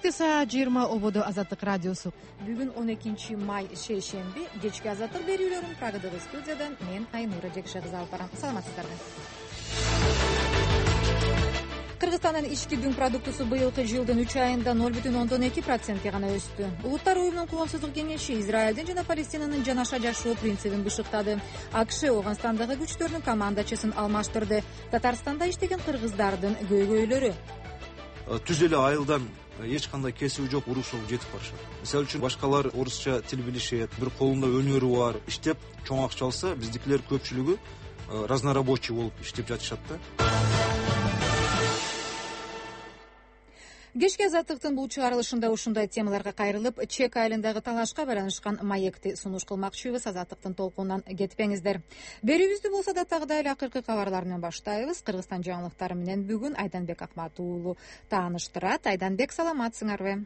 Кечки саат 20 ободо Азаттык радиосу. Бүгүн 12 май шейшемби кечки азаттык берүүлөрүн Прагадагы студиядан мен Айнура Жекшебиз алып барам. Саламатсыздарбы? Кыргызстандын ички дүң продуктусу быйылкы жылдын 3 айында 0,2% гана өстү. Улуттар уюмунун Коопсуздук кеңеши Израилдин жана Палестинанын жанаша жашоо принцибин бышыктады. АКШ Ооганстандагы күчтөрдүн командачысын алмаштырды. Татарстанда иштеген кыргыздардын көйгөйлөрү. Түз эле айылдан эч кандай кесиби жок уруш жетип барышат. Мисалы үчүн башкалар орусча тил билишет, бир колунда өнөрү бар, иштеп чоң акча алса, биздикилер көпчүлүгү разнорабочий болуп иштеп жатышат да. Кечки азаттыктын бул чыгарылышында ушундай темаларга кайрылып, Чек айылындагы талашка байланышкан маекти сунуш кылмакчыбыз. Азаттыктын толкунунан кетпеңиздер. Берүүбүздү болсо да тагыда эле акыркы кабарлар менен баштайбыз. Кыргызстан жаңылыктары менен бүгүн Айданбек Акмат уулу тааныштырат. Айданбек, саламатсыңарбы?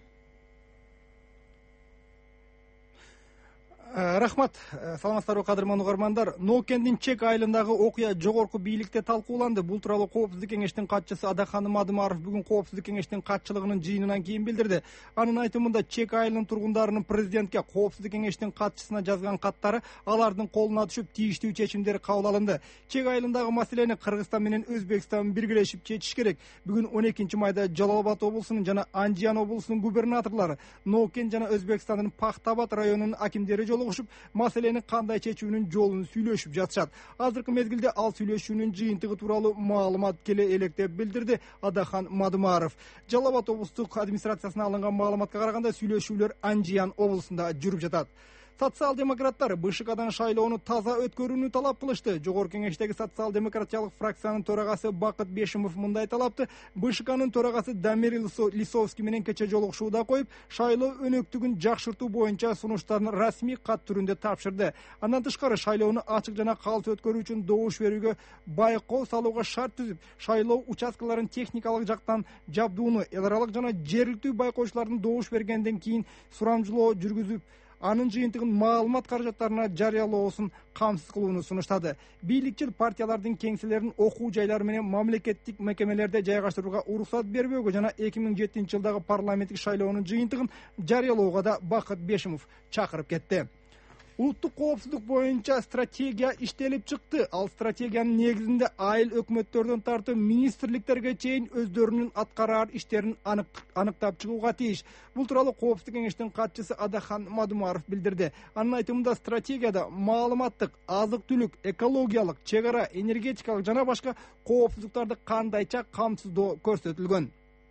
Рахмат, саламатсыздарбы кадырман угармандар. Ноокендин Чек айылындагы окуя жогорку бийликте талкууланды. Бул тууралуу Коопсуздук кеңештин катчысы Адахан Мадымаров бүгүн Коопсуздук кеңештин катчылыгынын жыйынынан кийин билдирди. Анын айтымында Чек айылынын тургундарынын президентке Коопсуздук кеңештин катчысына жазган каттары алардын колуна түшүп, тийиштүү чечимдер кабыл алынды. Чек айылындагы маселени Кыргызстан менен Өзбекстан биргелешип чечиш керек. Бүгүн 12 майда Жалал Абад облусунун жана Анжиян облусунун губернаторлору, Ноокент жана Өзбекстандын Пахтабад районунун акимдери маселени кандай чечүүнүн жолун сүйлөшүп жатышат. Азыркы мезгилде ал сүйлөшүүнүн жыйынтыгы тууралуу маалымат келе элек деп билдирди Адахан Мадымаров. Жалал Абад облустук администрациясына алынган маалыматка караганда сүйлөшүүлөр Анжиян облусунда жүрүп жатат. Социал-демократтар БШКдан шайлоону таза өткөрүүнү талап кылышты. Жогорку кеңештеги социал-демократиялык фракциянын төрагасы Бакыт Бешимов мындай талапты БШКнын төрагасы Дамир Лисовский менен кече жолугушууда коюп, шайлоо өнөктүгүн жакшыртуу боюнча сунуштарын расмий кат түрүндө тапшырды. Андан тышкары шайлоону ачык жана калыс өткөрүү үчүн добуш берүүгө байкоо салууга шарт түзүп, шайлоо участкаларын техникалык жактан жабдууну эл аралык жана жергиликтүү байкоочулардын добуш бергенден кийин сурамжылоо жүргүзүп, анын жыйынтыгын маалымат каражаттарына жарыялоосун камсыз кылууну сунуштады. Бийликчил партиялардын кеңселерин окуу жайлары менен мамлекеттик мекемелерде жайгаштырууга уруксат бербөөгө жана 2007 жылдагы парламенттик шайлоонун жыйынтыгын жарыялоого да Бакыт Бешимов чакырып кетти. Улуттук коопсуздук боюнча стратегия иштелип чыкты. Ал стратегиянын негизинде айыл өкмөттөрдөн тартып министрликтерге чейин өздөрүнүн аткарар иштерин аныктап чыгууга тийиш. Бул тууралуу Коопсуздук кеңештин катчысы Адахан Мадымаров билдирди. Анын айтымында стратегияда маалыматтык, азык-түлүк, экологиялык, чек ара, энергетикалык жана башка коопсуздуктарды кандайча камсыздоо көрсөтүлгөн.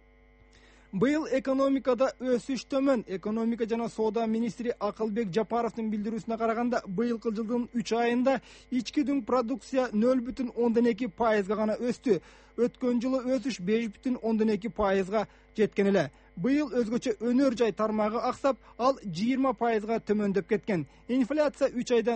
Быйыл экономикада өсүш төмөн. Экономика жана соода министри Акылбек Жапаровдун билдирүүсүнө караганда, быйылкы жылдын 3 айында ички дүң продукция 0,2% гана өстү. Өткөн жылы өсүш 5,2% жеткен эле. Быйыл өзгөчө өнөр жай тармагы аксап, ал 20% төмөндөп кеткен. Инфляция 3 айда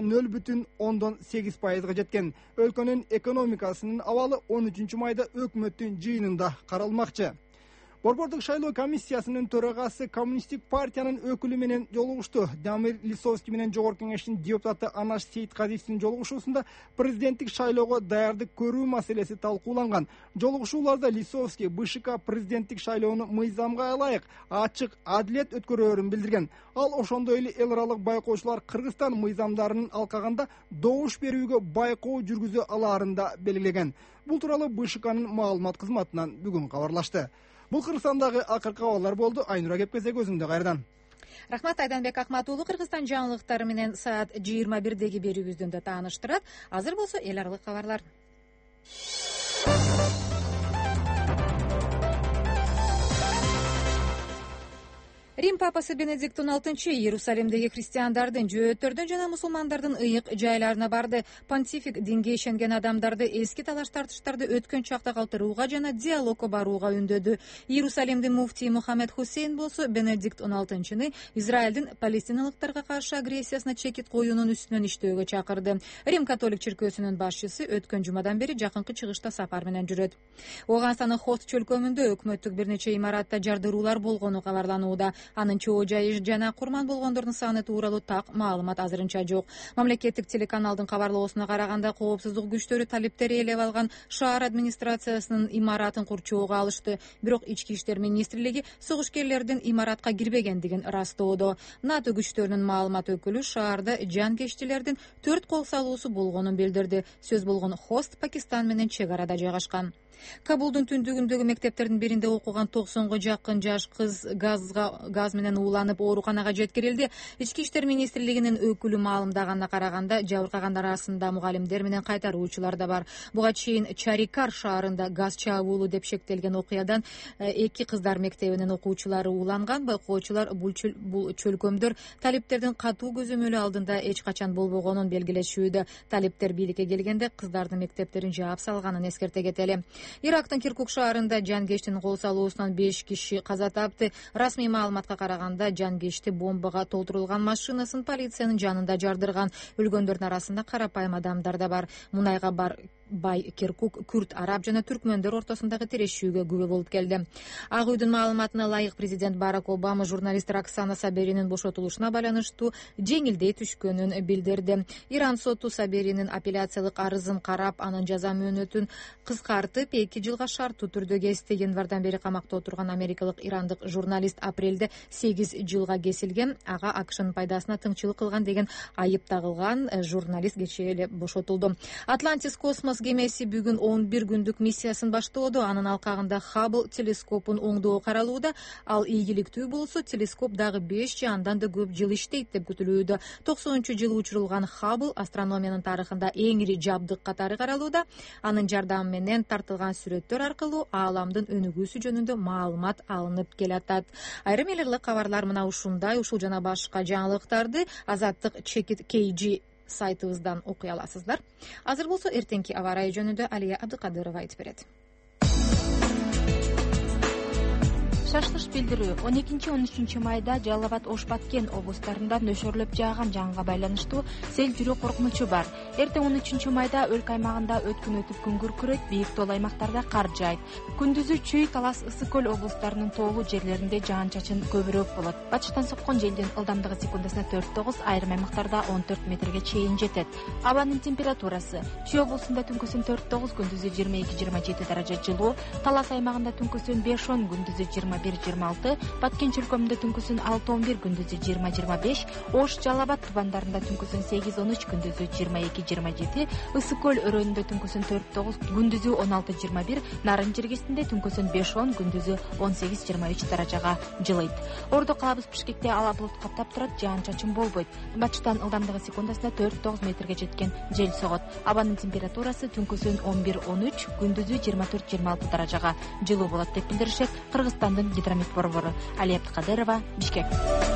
0,8% жеткен. Өлкөнүн экономикасынын абалы 13 майда өкмөттүн жыйынында каралмакчы. Борбордук шайлоо комиссиясынын төрагасы Коммунисттик партиянын өкүлү менен жолугушту. Дамир Лисовский менен жогорку кеңештин депутаты Анаш Сейитказиевдин жолугушуусунда президенттик шайлоого даярдык көрүү маселеси талкууланган. Жолугушууларда Лисовский БШК президенттик шайлоону мыйзамга ылайык, ачык, адилет өткөрөөрүн билдирген. Ал ошондой эле эл аралык байкоочулар Кыргызстан мыйзамдарынын алкагында добуш берүүгө байкоо жүргүзө алаарын да белгилеген. Бул тууралуу БШКнын маалымат кызматынан бүгүн кабарлашты. Бул Кыргызстандагы акыркы кабарлар болду. Айнура Кепкезе көзүңдө кайрадан. Рахмат, Айданбек Акмат уулу. Кыргызстан жаңылыктары менен саат 21-деги берүүбүздүн да тааныштырат. Азыр болсо эл аралык кабарлар. Рим папасы Бенедикт XVI Иерусалимдеги христиандардын, жөөттөрдүн жана мусулмандардын ыйык жайларына барды. Понтифик динге ишенген адамдарды эски талаш-тартыштарды өткөн чакта калтырууга жана диалогко барууга үндөдү. Иерусалимдин муфтии Мухаммед Хусейн болсо Бенедикт XVI Израилдин палестиналыктарга каршы агрессиясына чекит коюунун үстүнөн иштөөгө чакырды. Рим католик чиркөөсүнүн башчысы өткөн жумадан бери жакынкы чыгышта сапар менен жүрөт. Ооганстандын Хост чөлкөмүндө өкмөттүк бир нече имаратта жардыруулар болгону кабарланууда. Анын чоо жайы жана курман болгондордун саны тууралуу так маалымат азырынча жок. Мамлекеттик телеканалдын кабарлоосуна караганда, коопсуздук күчтөрү талиптерди ээлеп алган шаар администрациясынын имаратын курчоого алышты. Бирок ички иштер министрлиги согушкерлердин имаратка кирбегендигин растоодо. НАТО күчтөрүнүн маалымат өкүлү шаарда жанкечтилердин 4 кол салуусу болгонун билдирди. Сөз болгон Хост Пакистан менен чек арада жайгашкан. Кабулдун түндүгүндөгү мектептердин биринде окуган 90га жакын жаш кыз газ менен ууланып ооруканага жеткирилди. Ички иштер министрлигинин өкүлү маалымдаганына караганда, жабыркагандар арасында мугалимдер менен кайтаруучулар да бар. Буга чейин Чарикар шаарында газ чабуулу деп шектелген окуядан 2 кыздар мектебинин окуучулары ууланган. Байкоочулар бул чөлкөмдөр талиптердин катуу көзөмөлү алдында эч качан болбогонун белгилешүүдө. Талиптер бийликке келгенде кыздардын мектептерин жаап салганын эскерте кетели. Ирактын Киркук шаарында жанкечтин кол салуусунан 5 киши каза тапты. Расмий маалыматка караганда, жанкечти бомбага толтурулган машинасын полициянын жанында жардырган. Өлгөндөрдүн арасында карапайым адамдар да бар. Мунайга бай Киркук күрд, араб жана түркмөндөр ортосундагы тирешүүгө күбө болуп келди. Ак үйдүн маалыматына ылайык, президент Барак Обама журналист Роксана Саберинин бошотулушуна байланыштуу жеңилдей түшкөнүн билдирди. Иран соту Саберинин апелляциялык арызын карап, анын жаза мөөнөтүн кыскартып 2 жылга шарттуу түрдө кести. Январдан бери камакта отурган америкалык ирандык журналист апрелде 8 жылга кесилген. Ага АКШнын пайдасына тыңчылык кылган деген айып тагылган журналист кечээ эле бошотулду. Атлантис космос кемеси бүгүн 11 күндүк миссиясын баштоодо. Анын алкагында Хаббл телескопун оңдоо каралууда. Ал ийгиликтүү болсо, телескоп дагы 5 же андан да көп жыл иштейт деп күтүлүүдө. 90-жылы учурулган Хаббл астрономиянын тарыхында эң ири жабдык катары каралууда. Анын жардамы менен тартылган сүрөттөр аркылуу ааламдын өнүгүүсү жөнүндө маалымат алынып келатат. Айрым эле кабарлар мына ушундай. Ушул жана башка жаңылыктарды Азаттык Чекит KG сайтыбыздан окуй аласыздар. Азыр болсо эртеңки аба ырайы жөнүндө Алия Абдыкадырова айтып берет. Шашлыш билдирүү 12-13 майда Жалал Абад, Ош Баткен облустарында нөшөрлөп жааган жаңга байланыштуу сел жүрүү коркунучу бар. Эртең 13 майда өлкө аймагында өткүн өтүп күн күркүрөйт, бийик тоол аймактарда кар жаайт. Күндүзү Чүй, Талас, Ысык көл облустарынын тоолуу жерлеринде жаан-чачын көбүрөөк болот. Батыштан соккон желдин ылдамдыгы секундасына 4-9, айрым аймактарда 14 метрге чейин жетет. Абанын температурасы: Чүй облусунда түнкүсүн 4-9, күндүзү 22-27 даража жылуу, Талас аймагында түнкүсүн 5-10, күндүзү 21-26, Баткен чөлкөмүндө түнкүсүн 6-11, күндүзү 20-25, Ош, Жалал Абад тубандарында түнкүсүн 8-13, күндүзү 22-27, Ысык көл өрөөнүндө түнкүсүн 4-9, күндүзү 16-21, Нарын жергесинде түнкүсүн 5-10, күндүзү 18-23 даражага жылыйт. Ордо калабыз Бишкекте ала булут каптап турат, жаан-чачын болбойт. Батыштан ылдамдыгы секундасына 4-9 метрге жеткен жел согот. Абанын температурасы түнкүсүн 11-13, күндүзү 24-26 даражага жылуу болот деп билдиришет Кыргызстандын гидромет борбору. Алия Абдыкадырова, Бишкек.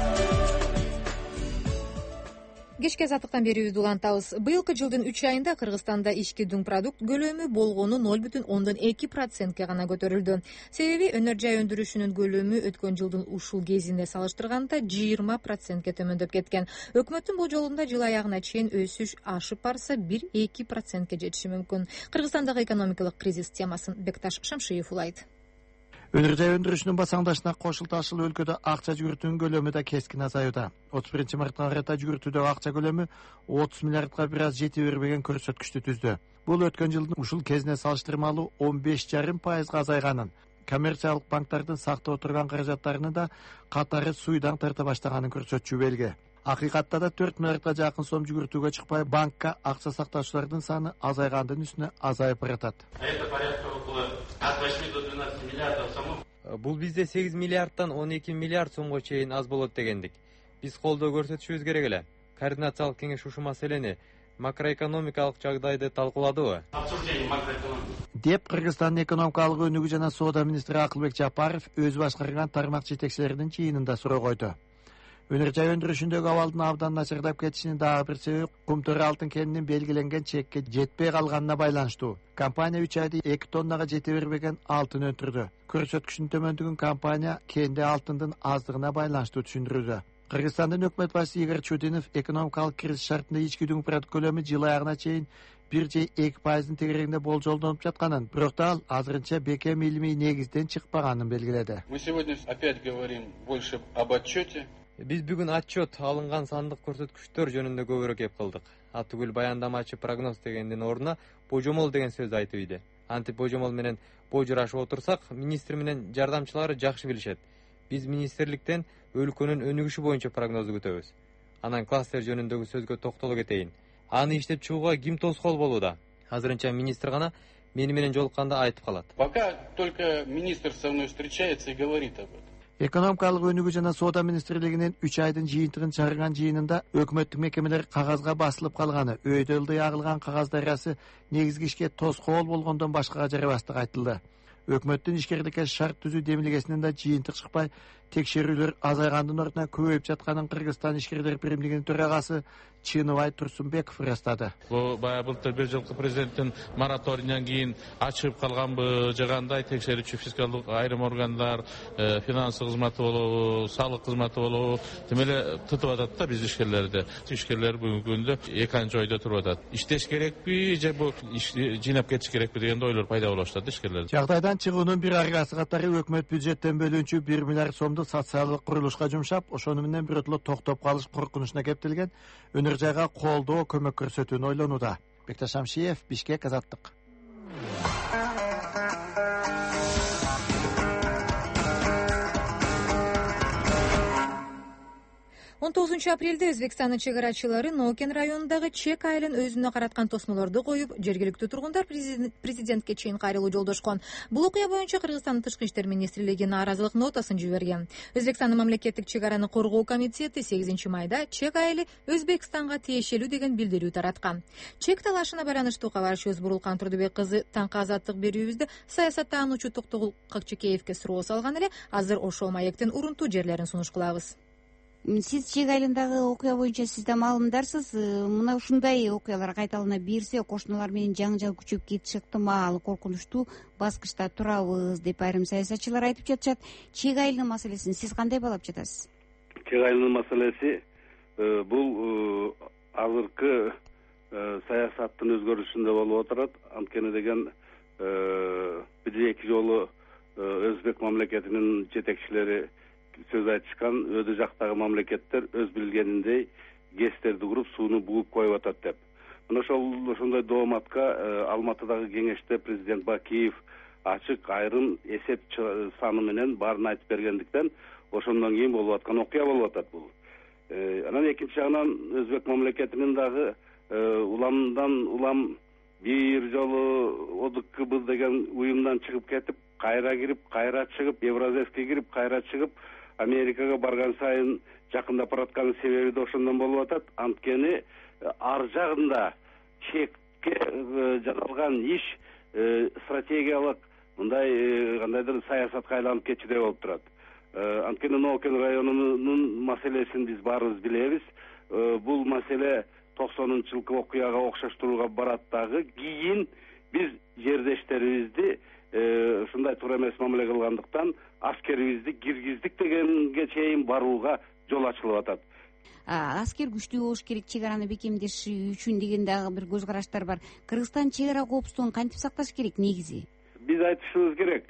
Кечке азаттыктан берүүбүздү улантабыз. Быйылкы жылдын 3 айында Кыргызстанда ички дүң продукт көлөмү болгону 0,2%ке гана көтөрүлдү. Себеби өнөр жай өндүрүшүнүн көлөмү өткөн жылдын ушул кезинде салыштырганда 20%ке төмөндөп кеткен. Өкмөттүн болжолунда жыл аягына чейин өсүш ашып барса 1-2%ке жетиши мүмкүн. Кыргызстандагы экономикалык кризис темасын Бекташ Шамшиев улайт. Өнөр жай өндүрүшүнүн басаңдашына кошулту ашыл өлкөдө акча жүгүртүүнүн көлөмү да кескин азаюуда. 31 мартка карата жүгүртүүдөгү акча көлөмү 30 миллиардка бир аз жете бербеген көрсөткүчтү түздү. Бул өткөн жылдын ушул кезине салыштырмалуу 15,5% азайганын, коммерциялык банктардын сактап отурган каражаттарынын да катары суйдаң тарта баштаганын көрсөтчү белги. Акыйкатта да 4 миллиардка жакын сом жүгүртүүгө чыкпай, банкка акча сактаучулардын саны азайгандын үстүнө азайып баратат. Бул бизде 8 миллиардтан 12 миллиард сомго чейин аз болот дегендик. Биз колдоо көрсөтүшүбүз керек эле. Координациялык кеңеш ушул маселени макроэкономикалык жагдайды талкууладыбы? Деп Кыргызстандын экономикалык өнүгүү жана соода министри Акылбек Жапаров өз башкарган тармак жетекчилеринин жыйынында суроо койду. Өнөр жай өндүрүшүндөгү абалдын абдан начардап кетишинин дагы бир себеби кумтөр алтын кенинин белгиленген чекке жетпей калганына байланыштуу. Компания 3 айда 2 тоннага жете бербеген алтын өндүрдү. Көрсөткүчүнүн төмөндүгүн компания кенде алтындын аздыгына байланыштуу түшүндүрүүдө. Кыргызстандын өкмөт башчысы Игорь Чудинов экономикалык кризис шартында ички дүң продукт көлөмү жыл аягына чейин 1,2% тегерегинде болжолдонуп жатканын, бирок да ал азырынча бекем илимий негизден чыкпаганын белгиледи. Мы сегодня опять говорим больше об отчете. Биз бүгүн отчет алынган сандык көрсөткүчтөр жөнүндө көбүрөөк эп кылдык. Атүгүл баяндамачы прогноз дегендин ордуна божомол деген сөз айтып ийди. Антип божомол менен божурашып отурсак, министр менен жардамчылары жакшы билишет. Биз министрликтен өлкөнүн өнүгүшү боюнча прогнозду күтөбүз. Анан кластер жөнүндөгү сөзгө токтоло кетейин. Аны иштеп чыгууга ким тоскоол болууда? Азырынча министр гана мени менен жолукканда айтып калат. Пока только министр со мной встречается и говорит об этом. Экономикалык өнүгүү жана соода министрлигинин 3 айдын жыйынтыгын чыгарган жыйынында өкмөттүк мекемелер кагазга басылып калганы, өйдө ылдый агылган кагаз дарыясы негизги ишке тоскоол болгондон башкага жарабастыгы айтылды. Өкмөттүн ишкерликке шарт түзүү демилгесинен да жыйынтык чыкпай, текшерүүлөр азайгандын ордуна көбөйүп жатканын Кыргызстан ишкерлер биримдигинин төрагасы Чыныбай Турсунбеков ырастады. Бул баягы былтыр бир жылкы президенттин мораторийинен кийин ачылып калганбы, же кандай текшерүүчү фискалдык айрым органдар, финансы кызматы болобу, салык кызматы болобу, тим эле тутуп атат да биз ишкерлерди. Ишкерлер бүгүнкү күндө экинчи ойдо туруп атат. Иштеш керекпи же бул жыйнап кетиш керекпи деген ойлор пайда боло баштады ишкерлерде. Жагдайдан чыгуунун бир аргасы катары өкмөт бюджеттен бөлүнчү 1 миллиард сомду социалдык курулушка жумшап, ошону менен биротоло токтоп калыш коркунучуна кептелген өнөр жайга колдоо көмөк көрсөтүүнү ойлонууда. Бекташ Шамшиев, Бишкек, Азаттык. 19 апрелде Өзбекстандын чек-арачылары Нокен районундагы Чек айылын өзүнө караткан тосмолорду коюп, жергиликтүү тургундар президентке чейин кайрылуу жолдошкон. Бул окуя боюнча Кыргызстандын Тышкы иштер министрлиги нааразылык нотасын жиберген. Өзбекстандын мамлекеттик чек-араны коргоо комитети 8 майда Чек айылы Өзбекстанга тиешелүү деген билдирүү тараткан. Чек талашына байланыштуу кабарчыбыз Бурулкан Турдубек кызы таңкы азаттык берүүбүздө саясаттануучу Токтогул Какчекеевке суроо салган эле, азыр ошол маектин урунтуу жерлерин сунуш кылабыз. Сиз Чек айылындагы окуя боюнча сиз да маалымдарсыз. Мына ушундай окуялар кайталана берсе, кошуналар менен жаңжал күчөп кетиши ыктымал, коркунучтуу баскычта турабыз деп айрым саясатчылар айтып жатышат. Чек айылынын маселесин сиз кандай баалап жатасыз? Чек айылынын маселеси бул азыркы саясаттын өзгөрүшүндө болуп отурат. Анткени деген бир эки жолу Өзбек мамлекетинин жетекчилери сөз айтышкан, өдө жактагы мамлекеттер өз билгениндей гэстерди куруп, сууну бугуп коюп атат деп. Мына ошондой дооматка Алматыдагы кеңеште президент Бакиев ачык айрым эсеп саны менен баарын айтып бергендиктен, ошондон кийин болуп аткан окуя болуп атат бул. Анан экинчи жагынан Өзбек мамлекетинин дагы уламдан улам бир жолу ОДКБ деген уюмдан чыгып кетип, кайра кирип, кайра чыгып, Евразеске кирип, кайра чыгып, Америкага барган сайын жакындап баратканын себеби да ошондон болуп атат. Анткени ар жагында чекке жасалган иш стратегиялык мындай кандайдыр саясатка айланып кетчүдөй болуп турат. Анткени Нокен районунун маселесин биз баарыбыз билебиз. Бул маселе 90-жылкы окуяга окшоштурууга барат дагы. Кийин биз жердештерибизди ушундай туура эмес мамиле кылгандыктан аскерибизди киргиздик дегенге чейин барууга жол ачылып атат. Аскер күчтүү болуш керек чек араны бекемдеш үчүн деген дагы бир көз караштар бар. Кыргызстан чек ара коопсуздугун кантип сакташ керек негизи? Биз айтышыбыз керек.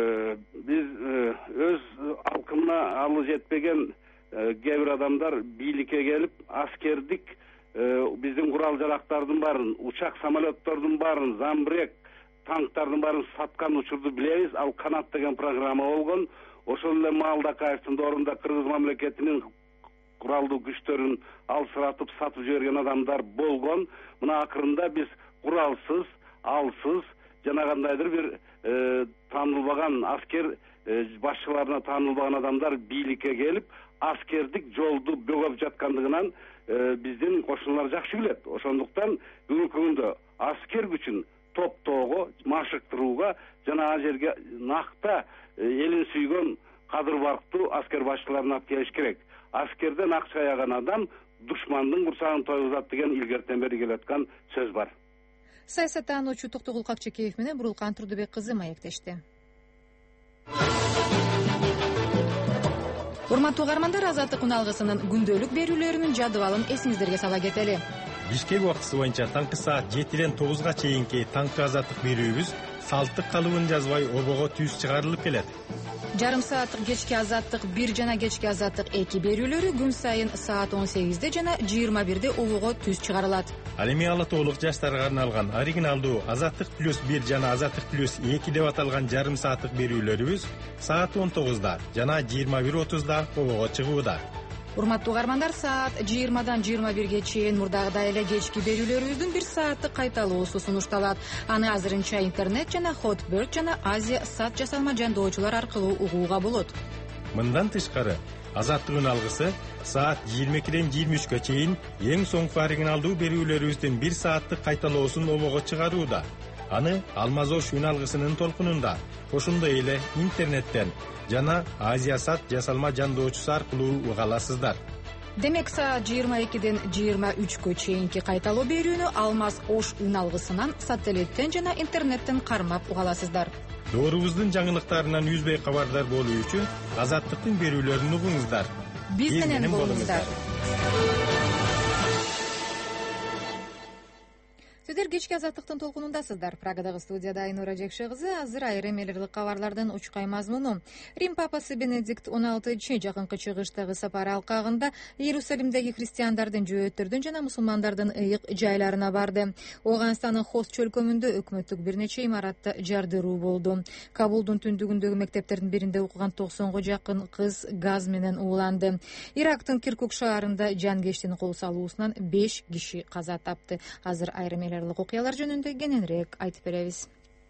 Биз өз алкымына алы жетпеген кээ бир адамдар бийликке келип, аскердик биздин курал жарактардын баарын, учак самолеттордун баарын, замбрек танктардын баарын саткан учурду билебиз. Ал канат деген программа болгон. Ошол эле Маалдакаевдин доорунда Кыргыз мамлекетинин куралдуу күчтөрүн алсыратып сатып жиберген адамдар болгон. Мына акырында биз куралсыз, алсыз жана кандайдыр бир таанылбаган аскер башчыларына таанылбаган адамдар бийликке келип, аскердик жолду бөгөп жаткандыгынан биздин кошуналар жакшы билет. Ошондуктан бүгүнкү күндө аскер күчүн топтоого, машыктырууга жана ал жерге накта элин сүйгөн кадыр барктуу аскер башчыларын алып келиш керек. Аскерден акча аяган адам душмандын курсагын тойгузат деген илгертен бери келаткан сөз бар. Саясаттануучу Токтогул Какчекеев менен Бурулкан Турдубек кызы маектешти. Урматтуу угармандар, Азаттык уналгысынын күндөлүк берүүлөрүнүн жадыбалын эсиңиздерге сала кетели. Бишкек убактысы боюнча таңкы саат 7-ден 9-га чейинки таңкы азаттык берүүбүз салттык калыбын жазбай обого түз чыгарылып келет. Жарым сааттык кечки азаттык 1 жана кечки азаттык 2 берүүлөрү күн сайын саат 18-де жана 21-де обого түз чыгарылат. Ал эми ала толук жаштарга арналган оригиналдуу азаттык плюс 1 жана азаттык плюс 2 деп аталган жарым сааттык берүүлөрүбүз саат 19-да жана 21:30-да обого чыгууда. Урматтуу угармандар, саат 20-дан 21-ге чейин мурдагыдай эле кечки берүүлөрүбүздүн 1 сааттык кайталоосу сунушталат. Аны азырынча интернет жана Hotbird жана Азия сат жасалма жандоочулар аркылуу угууга болот. Мындан тышкары, азаттыгын алгысы саат 22-ден 23-ге чейин эң соңку оригиналдуу берүүлөрүбүздүн 1 сааттык кайталоосун обого чыгарууда. Аны Алмазош үн алгысынын толкунунда, ошондой эле интернеттен жана Азия сат жасалма жандоочусу аркылуу уга аласыздар. Демек, саат 22-ден 23-кө чейинки кайталоо берүүнү Алмаз Ош үн алгысынан, сателлиттен жана интернеттен кармап уга аласыздар. Доорубуздун жаңылыктарынан үзбөй кабардар болуу үчүн азаттыктын берүүлөрүн угуңуздар. Биз менен болуңуздар. Сиздер кечки азаттыктын толкунундасыздар. Прагадагы студияда Айнура Жекше кызы. Азыр айрым элдик кабарлардын учкай мазмуну. Рим папасы Бенедикт 16 жакынкы чыгыштагы сапары алкагында Иерусалимдеги христиандардын, жөөттөрдүн жана мусулмандардын ыйык жайларына барды. Оганстанын Хост чөлкөмүндө өкмөттүк бир нече имаратта жардыруу болду. Кабулдун түндүгүндөгү мектептердин биринде окуган 90-га жакын кыз газ менен ууланды. Ирактын Киркук шаарында жанкештин кол салуусунан 5 киши каза тапты. Азыр айрым окуялар жөнүндө кененирээк айтып беребиз.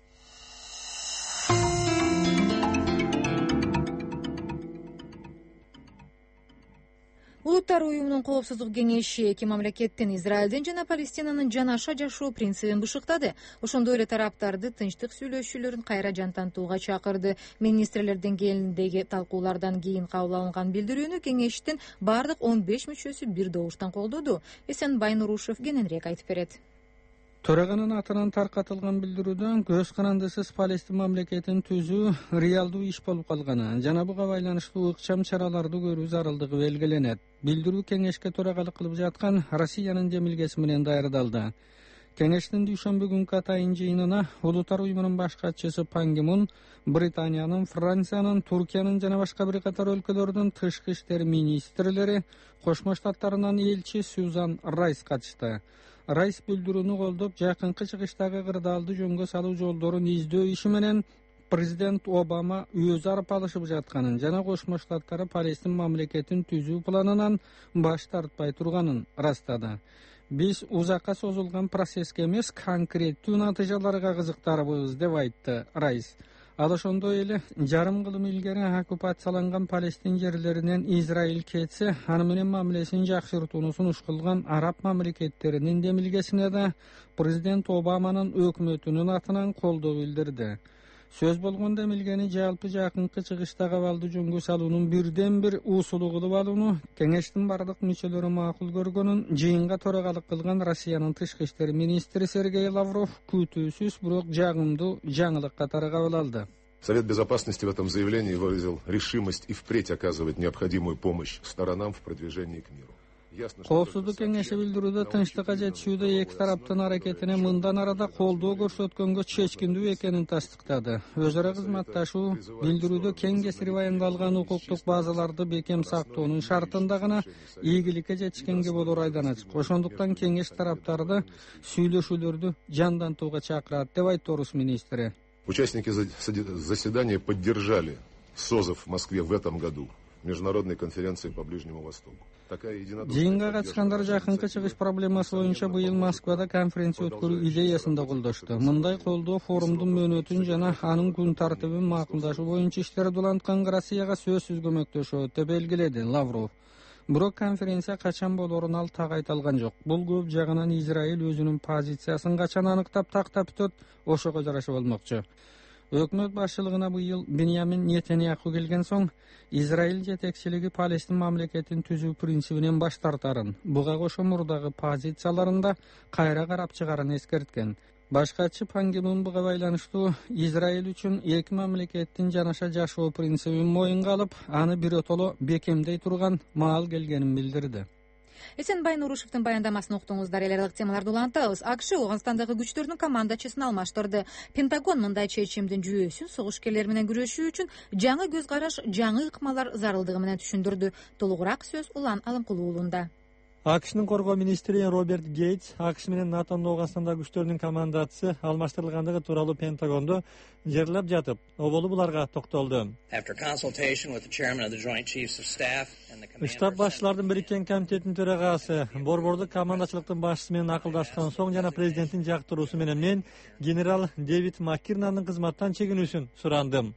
Улуттар уюмунун коопсуздук кеңеши эки мамлекеттин, Израилдин жана Палестинанын жанаша жашоо принцибин бышыктады. Ошондой эле тараптарды тынчтык сүйлөшүүлөрүн кайра жантантууга чакырды. Министрлер деңгээлиндеги талкуулардан кийин кабыл алынган билдирүүнү кеңештин бардык 15 мүчөсү бир добуштан колдоду. Эсенбай Нурушев кененирээк айтып берет. Төраганын атынан таркатылган билдирүүдө көз карандысыз Палестин мамлекетин түзүү реалдуу иш болуп калганы жана буга байланыштуу ыкчам чараларды көрүү зарылдыгы белгиленет. Билдирүү кеңешке төрагалык кылып жаткан Россиянын демилгеси менен даярдалды. Кеңештин дүйшөмбү күнкү атайын жыйынына Улуттар уюмунун баш катчысы Пан Ги Мун, Британиянын, Франциянын, Туркиянын жана башка бир катар өлкөлөрдүн тышкы иштер министрлери, Кошмо Штаттарынан элчи Сюзан Райс катышты. Райс билдирүүнү колдоп, жакынкы чыгыштагы кырдаалды жөнгө салуу жолдорун издөө иши менен президент Обама өзү арып алышып жатканын жана Кошмо Штаттары Палестин мамлекетин түзүү планынан баш тартпай турганын ырастады. Биз узакка созулган процесске эмес, конкреттүү натыйжаларга кызыктарбыз деп айтты Райс. Ал ошондой эле жарым кылым илгери оккупацияланган Палестин жерлеринен Израиль кетсе, аны менен мамилесин жакшыртууну сунуш кылган араб мамлекеттеринин демилгесине да президент Обаманын өкмөтүнүн атынан колдоо билдирди. Сөз болгон демилгени жалпы жакынкы чыгыштагы абалды жөнгө салуунун бирден бир усулу кылып алууну кеңештин бардык мүчөлөрү макул көргөнүн жыйынга төрагалык кылган Россиянын тышкы иштер министри Сергей Лавров күтүүсүз, бирок жагымдуу жаңылык катары кабыл алды. Совет Безопасности в этом заявлении выразил решимость и впредь оказывать необходимую помощь сторонам в продвижении к миру. Коопсуздук кеңеши билдирүүдө тынчтыкка жетишүүдө эки тараптын аракетине мындан арада колдоо көрсөткөнгө чечкиндүү экенин тастыктады. Өз ара кызматташуу билдирүүдө кең кесири баяндалган укуктук базаларды бекем сактоонун шартында гана ийгиликке жетишкенге болор айдан ачык. Ошондуктан кеңеш тараптарды сүйлөшүүлөрдү жандантууга чакырат деп айтты орус министри. Участники заседания поддержали созыв в Москве в этом году международной конференции по Ближнему Востоку. Жыйынга катышкандар жакынкы чыгыш проблемасы боюнча быйыл Москвада конференция өткөрүү идеясын да колдошту. Мындай колдоо форумдун мөөнөтүн жана анын күн тартыбын макулдашуу боюнча иштерди уланткан Россияга сөзсүз көмөктөшөт деп белгиледи Лавров. Бирок конференция качан болорун ал так айта алган жок. Бул көп жагынан Израиль өзүнүн позициясын качан аныктап тактап өтөт, ошого жараша болмокчу. Өкмөт башчылыгына быйыл Беньямин Нетаньяху келген соң, Израиль жетекчилиги Палестин мамлекетин түзүү принцибинен баш тартарын, буга кошо мурдагы позицияларында кайра карап чыгарын эскерткен. Башкачы Пан Ги Мун буга байланыштуу Израиль үчүн эки мамлекеттин жанаша жашоо принцибин моюнга алып, аны биротоло бекемдей турган маал келгенин билдирди. Эсенбай Нурушевдин баяндамасын уктуңуздар. Эл аралык темаларды улантабыз. АКШ Ооганстандагы күчтөрдүн командачысын алмаштырды. Пентагон мындай чечимдин жүйөсүн согушкерлер менен күрөшүү үчүн жаңы көз караш, жаңы ыкмалар зарылдыгы менен түшүндүрдү. Толугураак сөз Улан Алымкулуу уулунда. АКШнын коргоо министри Роберт Гейтс АКШ менен НАТОнун Ооганстандагы күчтөрүнүн командачысы алмаштырылгандыгы тууралуу Пентагондо жерлеп жатып, оболу буларга токтолду. Штаб башчылардын бириккен комитетинин төрагасы, борбордук командачылыктын башчысы менен акылдашкан соң жана президенттин жактыруусу менен мен генерал Дэвид Маккернандын кызматтан чегинүүсүн сурандым.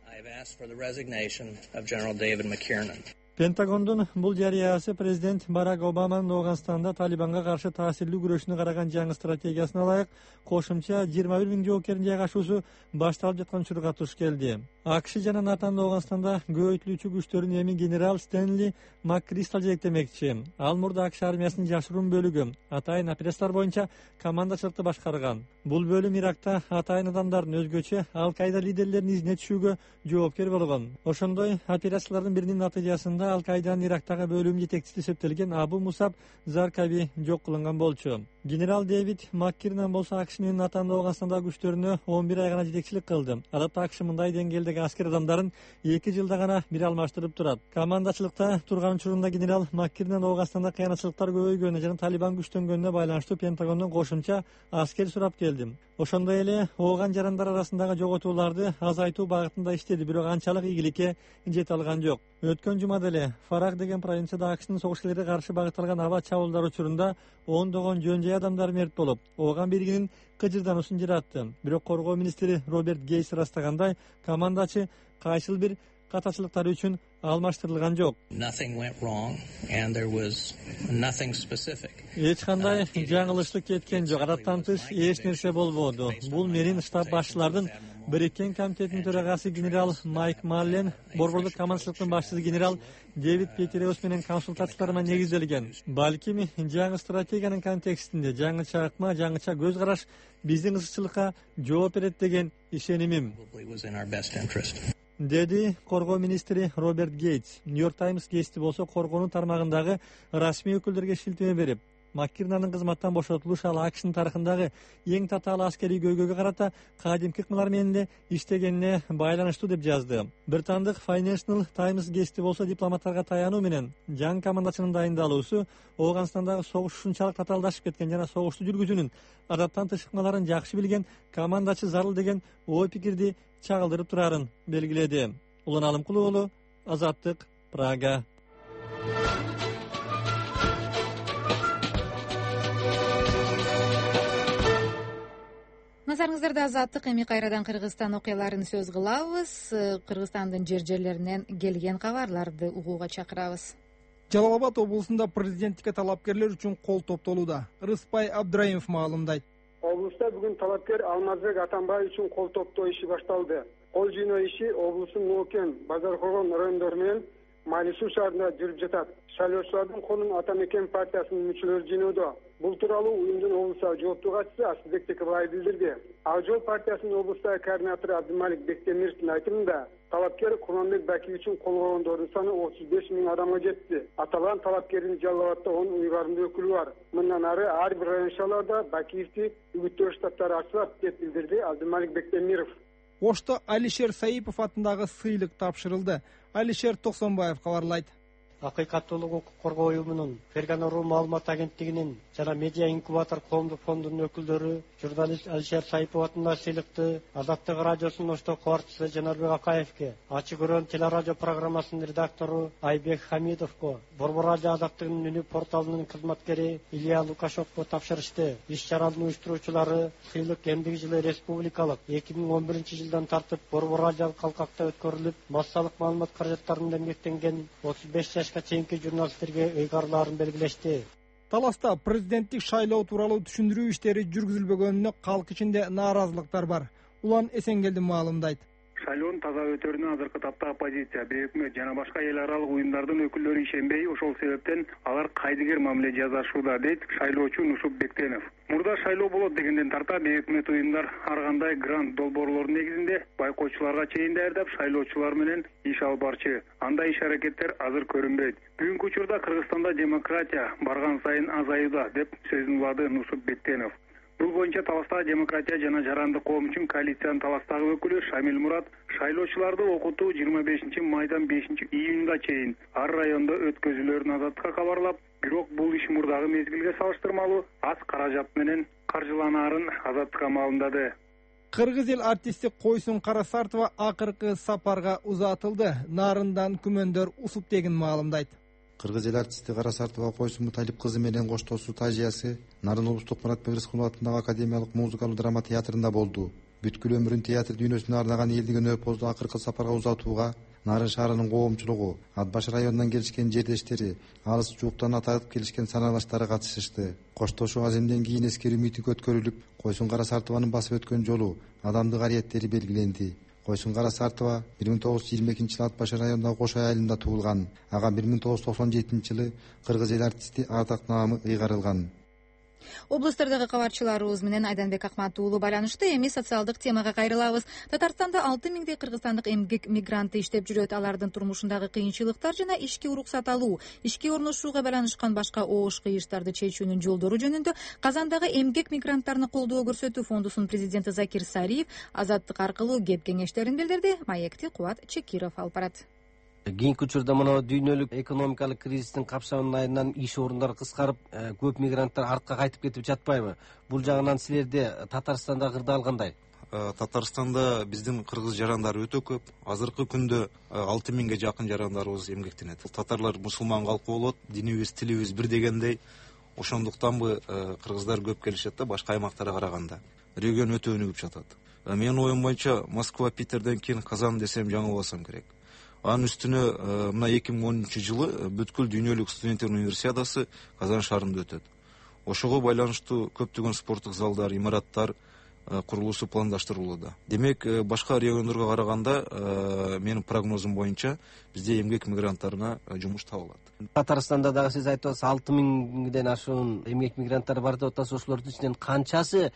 Пентагондун бул жарыясы президент Барак Обаманын Ооганстанда Талибанга каршы таасирлүү күрөшүнө караган жаңы стратегиясына ылайык кошумча 21 000 жоокердин жайгашуусу башталып жаткан учурга туш келди. АКШ жана НАТОнун Ооганстанда көбөйтүлүүчү күчтөрүн эми генерал Стенли МакКристал жетектемекчи. Ал мурда АКШ армиясынын жашыруун бөлүгү атайын операциялар боюнча командачылыкты башкарган. Бул бөлүм Иракта атайын адамдардын өзгөчө Ал-Каида лидерлерин изине түшүүгө жоопкер болгон. Ошондой операциялардын биринин натыйжасында Ал-Каиданын Ирактагы бөлүм жетекчиси эсептелген Абу Мусаб Заркаби жок кылынган болчу. Генерал Дэвид Маккернан болсо АКШ менен НАТОнун Ооганстандагы күчтөрүнө 11 ай гана жетекчилик кылды. Адатта АКШ мындай деңгээлдеги аскер адамдарын 2 жылда гана бир алмаштырып турат. Командачылыкта турган учурунда генерал Маккернан Ооганстанда кыянатчылыктар көбөйгөнүнө жана Талибан күчтөнгөнүнө байланыштуу Пентагондон кошумча аскер сурап келди. Ошондой эле ооган жарандар арасындагы жоготууларды азайтуу багытында иштеди, бирок анчалык ийгиликке жете алган жок. Өткөн жумада эле Фарак деген провинцияда АКШнын согушкерлерге каршы багытталган аба чабуулдар учурунда ондогон жөн-жай адамдар мерт болуп, ооган биригинин кыжырдануусун жаратты. Бирок коргоо министри Роберт Гейтс ырастагандай, командачы кайсыл бир катачылыктары үчүн алмаштырылган жок. Эч кандай жаңылыштык кеткен жок, адаттан тыш эч нерсе болбоду. Бул менин штаб башчылардын бириккен комитетинин төрагасы генерал Майк Маллен, борбордук командачылыктын башчысы генерал Дэвид Петереус менен консультацияларына негизделген. Балким жаңы стратегиянын контекстинде жаңыча ыкма, жаңыча көз караш биздин ызыкчылыкка жооп берет деген ишенимим, деди коргоо министри Роберт Гейтс. Нью-Йорк Таймс гезити болсо коргоонун тармагындагы расмий өкүлдөргө шилтеме берип, Маккернандын кызматтан бошотулушу ал АКШнын тарыхындагы эң татаал аскерий көйгөйгө карата кадимки ыкмалар менен эле иштегенине байланыштуу деп жазды. Британдык Financial Times гезити болсо дипломаттарга таянуу менен жаңы командачынын дайындалуусу Ооганстандагы согуш ушунчалык татаалдашып кеткен жана согушту жүргүзүүнүн адаттан тыш ыкмаларын жакшы билген командачы зарыл деген ой пикирди чагылдырып турарын белгиледи. Улан Алымкулуу уулу, Азаттык, Прага. Назарыңыздарда Азаттык. Эми кайрадан Кыргызстан окуяларын сөз кылабыз. Кыргызстандын жер-жерлеринен келген кабарларды угууга чакырабыз. Жалал-Абад облусунда президенттикке талапкерлер үчүн кол топтолууда. Рыспай Абдраимов маалымдайт. Облуста бүгүн талапкер Алмазбек Атамбай үчүн кол топтоо иши башталды. Кол жыйноо иши облустун Ноокен, Базаркогон райондору менен Малису шаарында жүрүп жатат. Шайлоочулардын колун Атамекен партиясынын мүчөлөрү жыйноодо. Бул тууралуу уюмдун облустагы жооптуу катчысы Асылбек Текебаев билдирди. Ак Жол партиясынын облустагы координатору Абдымалик Бектемировдун айтымында, талапкер Курманбек Баки үчүн кол койгондордун саны 35 000 адамга жетти. Аталган талапкердин Жалал-Абадта 10 уйгарымдуу өкүлү бар. Мындан ары ар бир район шайлоодо Бакиевди үгүттөө штабтары ачылат деп билдирди Абдымалик Бектемиров. Ошто Алишер Саипов атындагы сыйлык тапшырылды. Алишер Токсонбаев кабарлайт. Акыйкаттуулук укук коргоо уюмунун, Ферганору маалымат агенттигинин жана Медиа инкубатор коомдук фондунун өкүлдөрү журналист Алишер Саипов атындагы сыйлыкты Азаттык радиосунун Ошто кубарчысы Жанарбек Акаевке, Ачык өрөөн телерадио программасынын редактору Айбек Хамидовго, Борбор радио Азаттыгынын үнү порталынын кызматкери Илья Лукашовго тапшырышты. Иш-чаранын уюштуруучулары сыйлык эмдиги жылы республикалык 2011 жылдан тартып Борбор радио калкакта өткөрүлүп, массалык маалымат каражаттарында эмгектенген 35 жашка чейинки журналисттерге ыйгарлаарын белгилешти. Таласта президенттик шайлоо тууралуу түшүндүрүү иштери жүргүзүлбөгөнүнө калк ичинде нааразылыктар бар. Улан Эсенгелди маалымдайт. шайлоонун таза өтөрүнө азыркы тапта оппозиция, өкмөт жана башка эл аралык уюмдардын өкүлдөрү ишенбей, ошол себептен алар кайдыгер мамиле жасашууда, дейт шайлоочу Нушуп Бектенов. Мурда шайлоо болот дегенден тарта өкмөт уюмдар ар кандай грант долбоорлордун негизинде байкоочуларга чейин даярдап, шайлоочулар менен иш алып барчу. Андай иш-аракеттер азыр көрүнбөйт. Бүгүнкү учурда Кыргызстанда демократия барган сайын азаюуда, деп сөзүн улады Нушуп Бектенов. Бул боюнча Таластагы демократия жана жарандык коом үчүн коалициянын Таластагы өкүлү Шамил Мурат шайлоочуларды окутуу 25 майдан 5 июнга чейин ар райондо өткөзүлөрүн Азаттыкка кабарлап, бирок бул иш мурдагы мезгилге салыштырмалуу аз каражат менен каржыланаарын Азаттыкка маалымдады. Кыргыз эл артисти Койсун Карасартова акыркы сапарга узатылды. Нарындан күмөндөр усуп деген маалымдайт. Кыргыз эл артисти Карасартова Койсун Муталип кызы менен коштошуу тажыясы Нарын облустук Муратбек Рыскулов атындагы академиялык музыкалуу драма театрында болду. Бүткүл өмүрүн театр дүйнөсүнө арнаган элдиген өпөздү акыркы сапарга узатууга Нарын шаарынын коомчулугу, Атбаш районунан келишкен жердештери, алыс жууктан атайып келишкен санаалаштары катышышты. Коштошуу аземден кийин эскерүү митинг өткөрүлүп, Койсун Карасартованын басып өткөн жолу, адамдык арияттери белгиленди. Койсун Карасартова 1922-жылы Атбаш районундагы Кош айылында туулган. Ага 1997-жылы Кыргыз эл артисти атак наамы ыйгарылган. Облустардагы кабарчыларыбыз менен Айданбек Акмат уулу байланышты. Эми социалдык темага кайрылабыз. Татарстанда 6000 кыргызстандык эмгек мигранты иштеп жүрөт. Алардын турмушундагы кыйынчылыктар жана ишке уруксат алуу, ишке орношууга байланышкан башка оош кыйыштарды чечүүнүн жолдору жөнүндө Казандагы эмгек мигранттарына колдоо көрсөтүү фондусунун президенти Закир Сариев Азаттык аркылуу кеп кеңештерин билдирди. Маекти Кубат Чекиров алып барат. Кийинки учурда мына дүйнөлүк экономикалык кризистин капшагынын айынан иш орундары кыскарып, көп мигранттар артка кайтып кетип жатпайбы? Бул жагынан силерде Татарстанда кырдаал кандай? Татарстанда биздин кыргыз жарандар өтө көп. Азыркы күндө 6000 жакын жарандарыбыз эмгектенет. Татарлар мусулман калкы болот, динибиз, тилибиз бир дегендей. Ошондуктанбы кыргыздар көп келишет да башка аймактарга караганда. Регион өтө өнүгүп жатат. Менин оюм боюнча Москва, Питерден кийин Казан десем жаңылбасам керек. Анын үстүнө мына 2010-жылы бүткүл дүйнөлүк студенттер универсиадасы Казан шаарында өтөт. Ошого байланыштуу көптөгөн спорттук залдар, имараттар курулуусу пландаштырылууда. Демек, башка региондорго караганда менин прогнозум боюнча бизде эмгек мигранттарына жумуш табылат. Татарстанда дагы сиз айтып атасыз 6000ден ашуун эмгек мигранттар бар деп атасыз. Ошолордун ичинен канчасы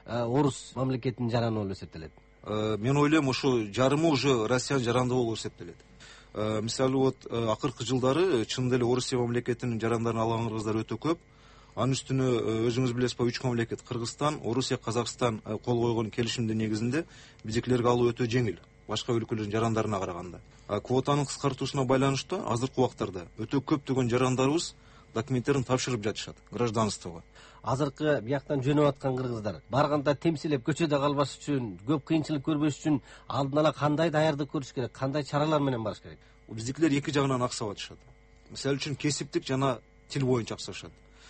орус мамлекетинин жараны болуп эсептелет? Мен ойлойм, ошо жарымы уже Россиянын жаранды болуп эсептелет. Мисалы, вот акыркы жылдары чын деле Орусия мамлекетинин жарандарын алган кыргыздар өтө көп. Анын үстүнө өзүңүз билесизби, 3 мамлекет Кыргызстан, Орусия, Казакстан кол койгон келишимдин негизинде биздикилерге алуу өтө жеңил, башка өлкөлөрдүн жарандарына караганда. Квотанын кыскартуусуна байланыштуу азыркы убактарда өтө көптөгөн жарандарыбыз документтерин тапшырып жатышат гражданствого. Азыркы бияктан жөнөп аткан кыргыздар барганда темселеп көчөдө калбаш үчүн, көп кыйынчылык көрбөш үчүн алдын ала кандай даярдык көрүш керек, кандай чаралар менен барыш керек? Биздикилер эки жагынан аксап атышат. Мисалы үчүн кесиптик жана тил боюнча аксашат.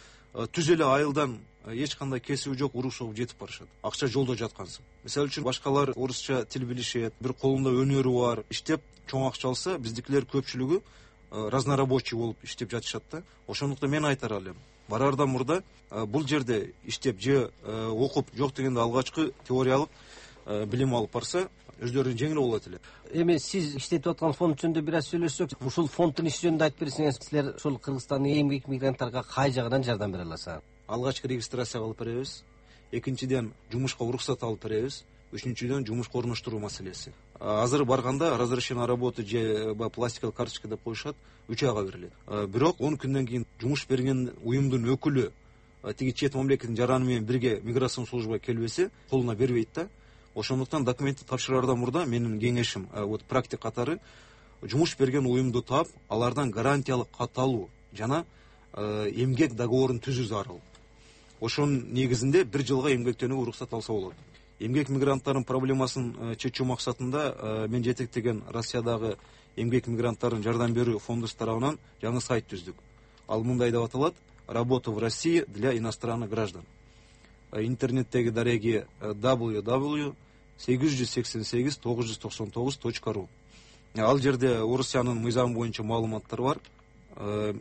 Түз эле айылдан эч кандай кесиби жок урук согуп жетип барышат. Акча жолдо жаткансың. Мисалы үчүн башкалар орусча тил билишет, бир колунда өнөрү бар, иштеп чоң акча алса, биздикилер көпчүлүгү разнорабочий болуп иштеп жатышат да. Ошондуктан мен айтар элем, барардан мурда бул жерде иштеп же окуп жок дегенде алгачкы теориялык билим алып барса, өздөрүнүн жеңил болот эле. Эми сиз иштетип аткан фонд жөнүндө бир аз сүйлөшсөк, ушул фонддун иши жөнүндө айтып берсеңиз, силер ушул Кыргызстандын эмгек мигранттарга кай жагынан жардам бере аласыздар? Алгачкы регистрация кылып беребиз. Экинчиден жумушка уруксат алып беребиз. Үчүнчүдөн жумушка орноштуруу маселеси. Азыр барганда разрешение на работу же пластиковый карточка деп коюшат, 3 айга берилет. Бирок 10 күндөн кийин жумуш берген уюмдун өкүлү тиги чет мамлекеттин жараны менен бирге миграцион службага келбесе, колуна бербейт да. Ошондуктан документти тапшыраардан мурда менин кеңешим, вот практик катары жумуш берген уюмду таап, алардан гарантиялык кат алуу жана эмгек договорун түзүү зарыл. Ошонун негизинде 1 жылга эмгектенүүгө уруксат алса болот. Эмгек мигранттарынын проблемасын чечүү максатында мен жетектеген Россиядагы эмгек мигранттарын жардам берүү фондусу тарабынан жаңы сайт түздүк. Ал мындай деп аталат: «Работа в России для иностранных граждан». Интернеттеги дареги www.888-999.ru. Ал жерде Орусиянын мыйзамы боюнча маалыматтар бар.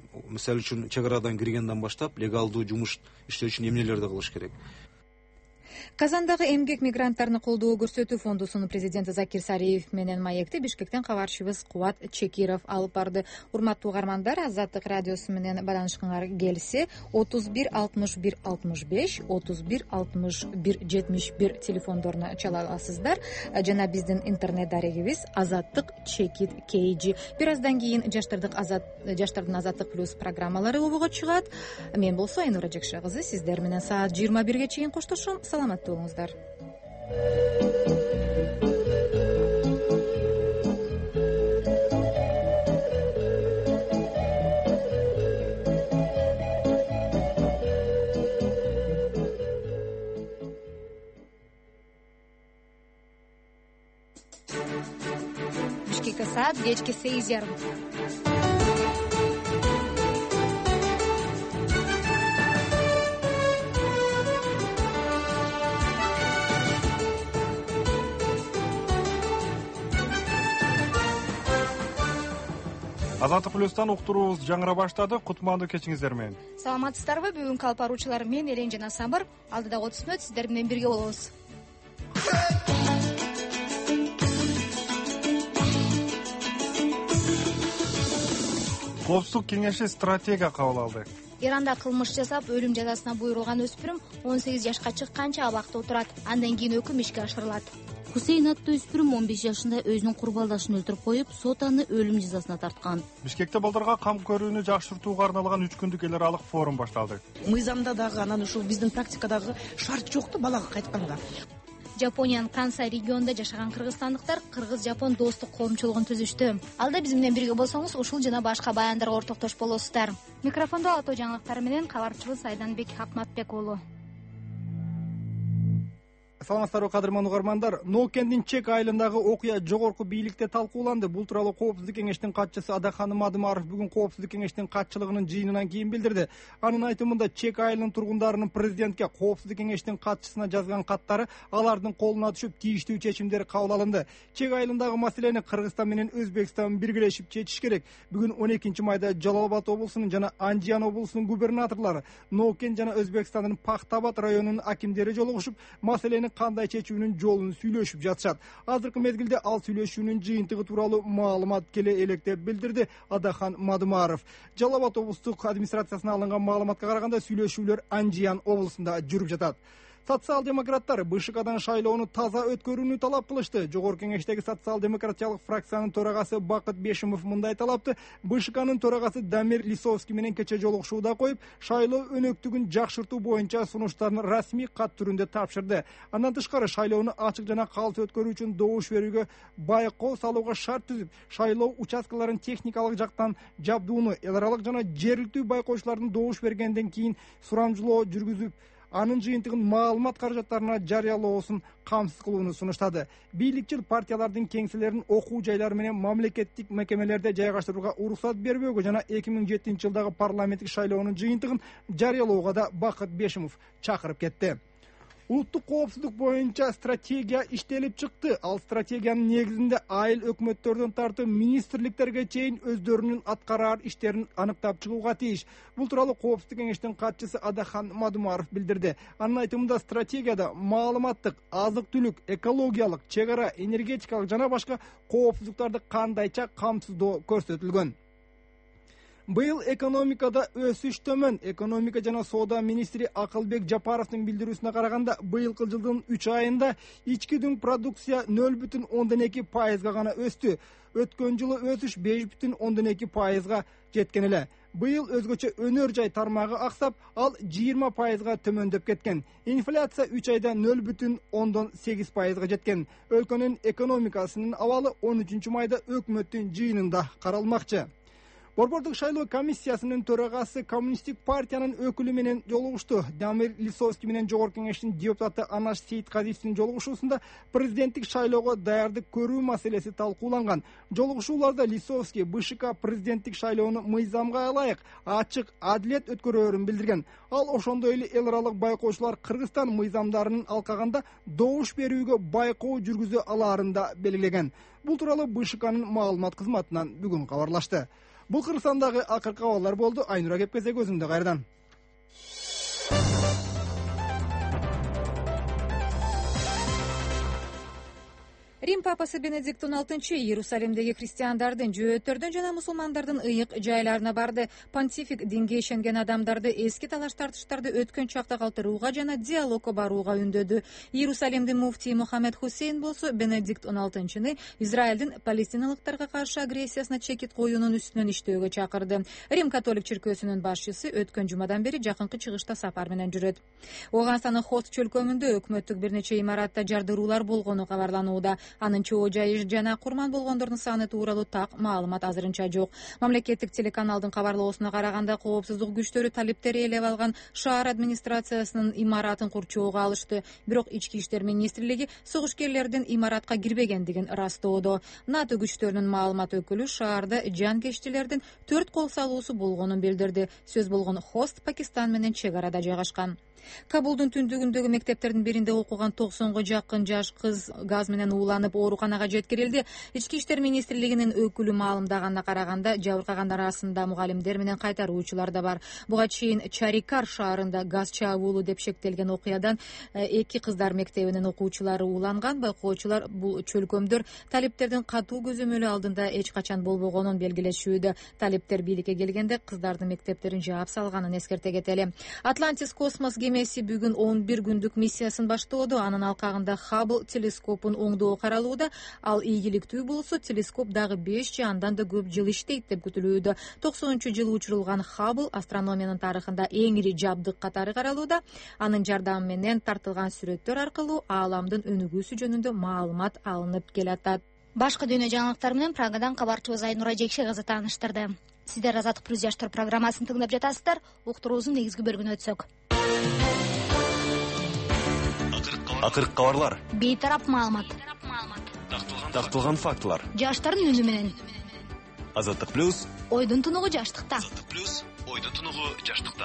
Мисалы үчүн чек арадан киргенден баштап легалдуу жумуш иштөө үчүн эмнелерди кылыш керек. Казандагы эмгек мигранттарын колдоо көрсөтүү фондусунун президенти Закир Сариев менен маекти Бишкектен кабарчыбыз Кубат Чекиров алып барды. Урматтуу угармандар, Азаттык радиосу менен байланышкыңар келсе 31 61 65 31 61 71 телефондоруна чала аласыздар жана биздин интернет дарегибиз Азаттык Чекит KG. Бир аздан кийин жаштардын Азаттык плюс программалары обого чыгат. Мен болсо Айнура Жекше кызы сиздер менен саат 21-ге чейин коштошом. Саламаттуу болуңуздар. Бишкекте саат кечки 8:30. Азаттык плюстан уктуруубуз жаңыра баштады. Кутмандуу кечиңиздер менен. Саламатсыздарбы? Бүгүнкү алып баруучулар мен Элен жана Самыр. Алдыда 30 мүнөт сиздер менен бирге болобуз. Коопсуздук кеңеши стратегия кабыл алды. Иранда кылмыш жасап, өлүм жазасына буйрулган өспүрүм 18 жашка чыкканча абакта отурат. Андан кийин өкүм ишке ашырылат. Хусейн аттуу өспүрүм 15 жашында өзүнүн курбалдашын өлтүрүп коюп, сот аны өлүм жазасына тарткан. Бишкекте балдарга кам көрүүнү жакшыртууга арналган 3 күндүк эл аралык форум башталды. Мыйзамда дагы анан ушул биздин практикадагы шарт жокту балага кайтканга. Жапониянын Кансай регионунда жашаган кыргызстандыктар кыргыз-жапон достук коомчулугун түзүштү. Алда биз менен бирге болсоңуз, ушул жана башка баяндарга ортоктош болосуздар. Микрофондо ото жаңылыктар менен кабарчыбыз Айданбек Акматбек уулу. Саламатсыздарбы кадырман угармандар. Ноокендин Чек айылындагы окуя жогорку бийликте талкууланды. Бул тууралуу Коопсуздук кеңештин катчысы Адахан Мадымаров бүгүн Коопсуздук кеңештин катчылыгынын жыйынынан кийин билдирди. Анын айтымында Чек айылынын тургундарынын президентке Коопсуздук кеңештин катчысына жазган каттары алардын колуна түшүп, тийиштүү чечимдер кабыл алынды. Чек айылындагы маселени Кыргызстан менен Өзбекстан биргелешип чечиш керек. Бүгүн 12 майда Жалал-Абад облусунун жана Анжиян облусунун губернаторлору, Ноокен жана Өзбекстандын Пахтабад районунун акимдери жолугушуп, маселени кандай чечүүнүн жолун сүйлөшүп жатышат. Азыркы мезгилде ал сүйлөшүүнүн жыйынтыгы тууралуу маалымат келе элек деп билдирди Адахан Мадымаров. Жалал-Абад облустук администрациясына алынган маалыматка караганда сүйлөшүүлөр Анжиян облусунда жүрүп жатат. Социал-демократтар БШКдан шайлоону таза өткөрүүнү талап кылышты. Жогорку кеңештеги социал-демократиялык фракциянын төрагасы Бакыт Бешимов мындай талапты БШКнын төрагасы Дамир Лисовский менен кече жолугушууда коюп, шайлоо өнөктүгүн жакшыртуу боюнча сунуштарын расмий кат түрүндө тапшырды. Андан тышкары шайлоону ачык жана калыс өткөрүү үчүн добуш берүүгө байкоо салууга шарт түзүп, шайлоо участкаларын техникалык жактан жабдууну эл аралык жана жергиликтүү байкоочулардын добуш бергенден кийин сурамжылоо жүргүзүп, анын жыйынтыгын маалымат каражаттарына жарыялоосун камсыз кылууну сунуштады. Бийликчил партиялардын кеңселерин окуу жайлары менен мамлекеттик мекемелерде жайгаштырууга уруксат бербөөгө жана 2007 жылдагы парламенттик шайлоонун жыйынтыгын жарыялоого да Бакыт Бешимов чакырып кетти. Улуттук коопсуздук боюнча стратегия иштелип чыкты. Ал стратегиянын негизинде айыл өкмөттөрдөн тартып министрликтерге чейин өздөрүнүн аткарар иштерин аныктап чыгууга тийиш. Бул тууралуу Коопсуздук кеңештин катчысы Адахан Мадымаров билдирди. Анын айтымында стратегияда маалыматтык, азык-түлүк, экологиялык, чек ара, энергетикалык жана башка коопсуздуктарды кандайча камсыздоо көрсөтүлгөн. Быйыл экономикада өсүш төмөн. Экономика жана соода министри Акылбек Жапаровдун билдирүүсүнө караганда, быйылкы жылдын 3 айында ички дүң продукция 0,2% гана өстү. Өткөн жылы өсүш 5,2% жеткен эле. Быйыл өзгөчө өнөр жай тармагы аксап, ал 20% төмөндөп кеткен. Инфляция 3 айда 0,8% жеткен. Өлкөнүн экономикасынын абалы 13 майда өкмөттүн жыйынында каралмакчы. Борбордук шайлоо комиссиясынын төрагасы Коммунисттик партиянын өкүлү менен жолугушту. Дамир Лисовский менен жогорку кеңештин депутаты Анаш Сейитказиевдин жолугушуусунда президенттик шайлоого даярдык көрүү маселеси талкууланган. Жолугушууларда Лисовский БШК президенттик шайлоону мыйзамга ылайык, ачык, адилет өткөрөөрүн билдирген. Ал ошондой эле эл аралык байкоочулар Кыргызстан мыйзамдарынын алкаганда добуш берүүгө байкоо жүргүзө алаарын да белгилеген. Бул тууралуу БШКнын маалымат кызматынан бүгүн кабарлашты. Бул Кыргызстандагы акыркы абалдар болду. Айнура кепкезе көзүмдө кайрадан. Рим папасы Бенедикт XVI Иерусалимдеги христиандардын, жөөттөрдүн жана мусулмандардын ыйык жайларына барды. Понтифик динге ишенген адамдарды эски талаш тартыштарды өткөн чакта калтырууга жана диалогко барууга үндөдү. Иерусалимдин муфтии Мухаммед Хусейн болсо Бенедикт XVI Израилдин палестиналыктарга каршы агрессиясына чекит коюунун үстүнөн иштөөгө чакырды. Рим католик чиркөөсүнүн башчысы өткөн жумадан бери жакынкы чыгышта сапар менен жүрөт. Оганстандын Хост чөлкөмүндө өкмөттүк бир нече имаратта жардыруулар болгону кабарланууда. Анын чоо жайы жана курман болгондордун саны тууралуу так маалымат азырынча жок. Мамлекеттик телеканалдын кабарлоосуна караганда, коопсуздук күчтөрү талиптер ээлеп алган шаар администрациясынын имаратын курчоого алышты. Бирок ички иштер министрлиги согушкерлердин имаратка кирбегендигин растоодо. НАТО күчтөрүнүн маалымат өкүлү шаарда жанкечтилердин 4 кол салуусу болгонун билдирди. Сөз болгон Хост Пакистан менен чек арада жайгашкан. Кабулдун түндүгүндөгү мектептердин биринде окуган 90га жакын жаш кыз газ менен ууланып ооруканага жеткирилди. Ички иштер министрлигинин өкүлү маалымдаганына караганда, жабыркагандар арасында мугалимдер менен кайтаруучулар да бар. Буга чейин Чарикар шаарында газ чабуулу деп шектелген окуядан 2 кыздар мектебинин окуучулары ууланган. Байкоочулар бул чөлкөмдөр талиптердин катуу көзөмөлү алдында эч качан болбогонун белгилешүүдө. Талиптер бийликке келгенде кыздардын мектептерин жаап салганын эскерте кетели. Атлантис космос кемеси бүгүн 11 күндүк миссиясын баштоодо. Анын алкагында Хаббл телескопун оңдоо каралууда. Ал ийгиликтүү болсо, телескоп дагы 5 же андан да көп жыл иштейт деп күтүлүүдө. 90-жылы учурулган Хаббл астрономиянын тарыхында эң ири жабдык катары каралууда. Анын жардамы менен тартылган сүрөттөр аркылуу ааламдын өнүгүүсү жөнүндө маалымат алынып келатат. Башка дүйнө жаңылыктары менен Прагадан кабарчыбыз Айнура Жекше кызы тааныштырды. Сиздер Азаттык плюс жаштар программасын тыңдап жатасыздар. Уктуруубуздун негизги бөлүгүнө өтсөк. Акыркы кабарлар. Бейтарап маалымат. Такталган фактылар. Жаштардын үнү менен. Азаттык плюс. Ойдун тунугу жаштыкта. Азаттык плюс. Ойдун тунугу жаштыкта.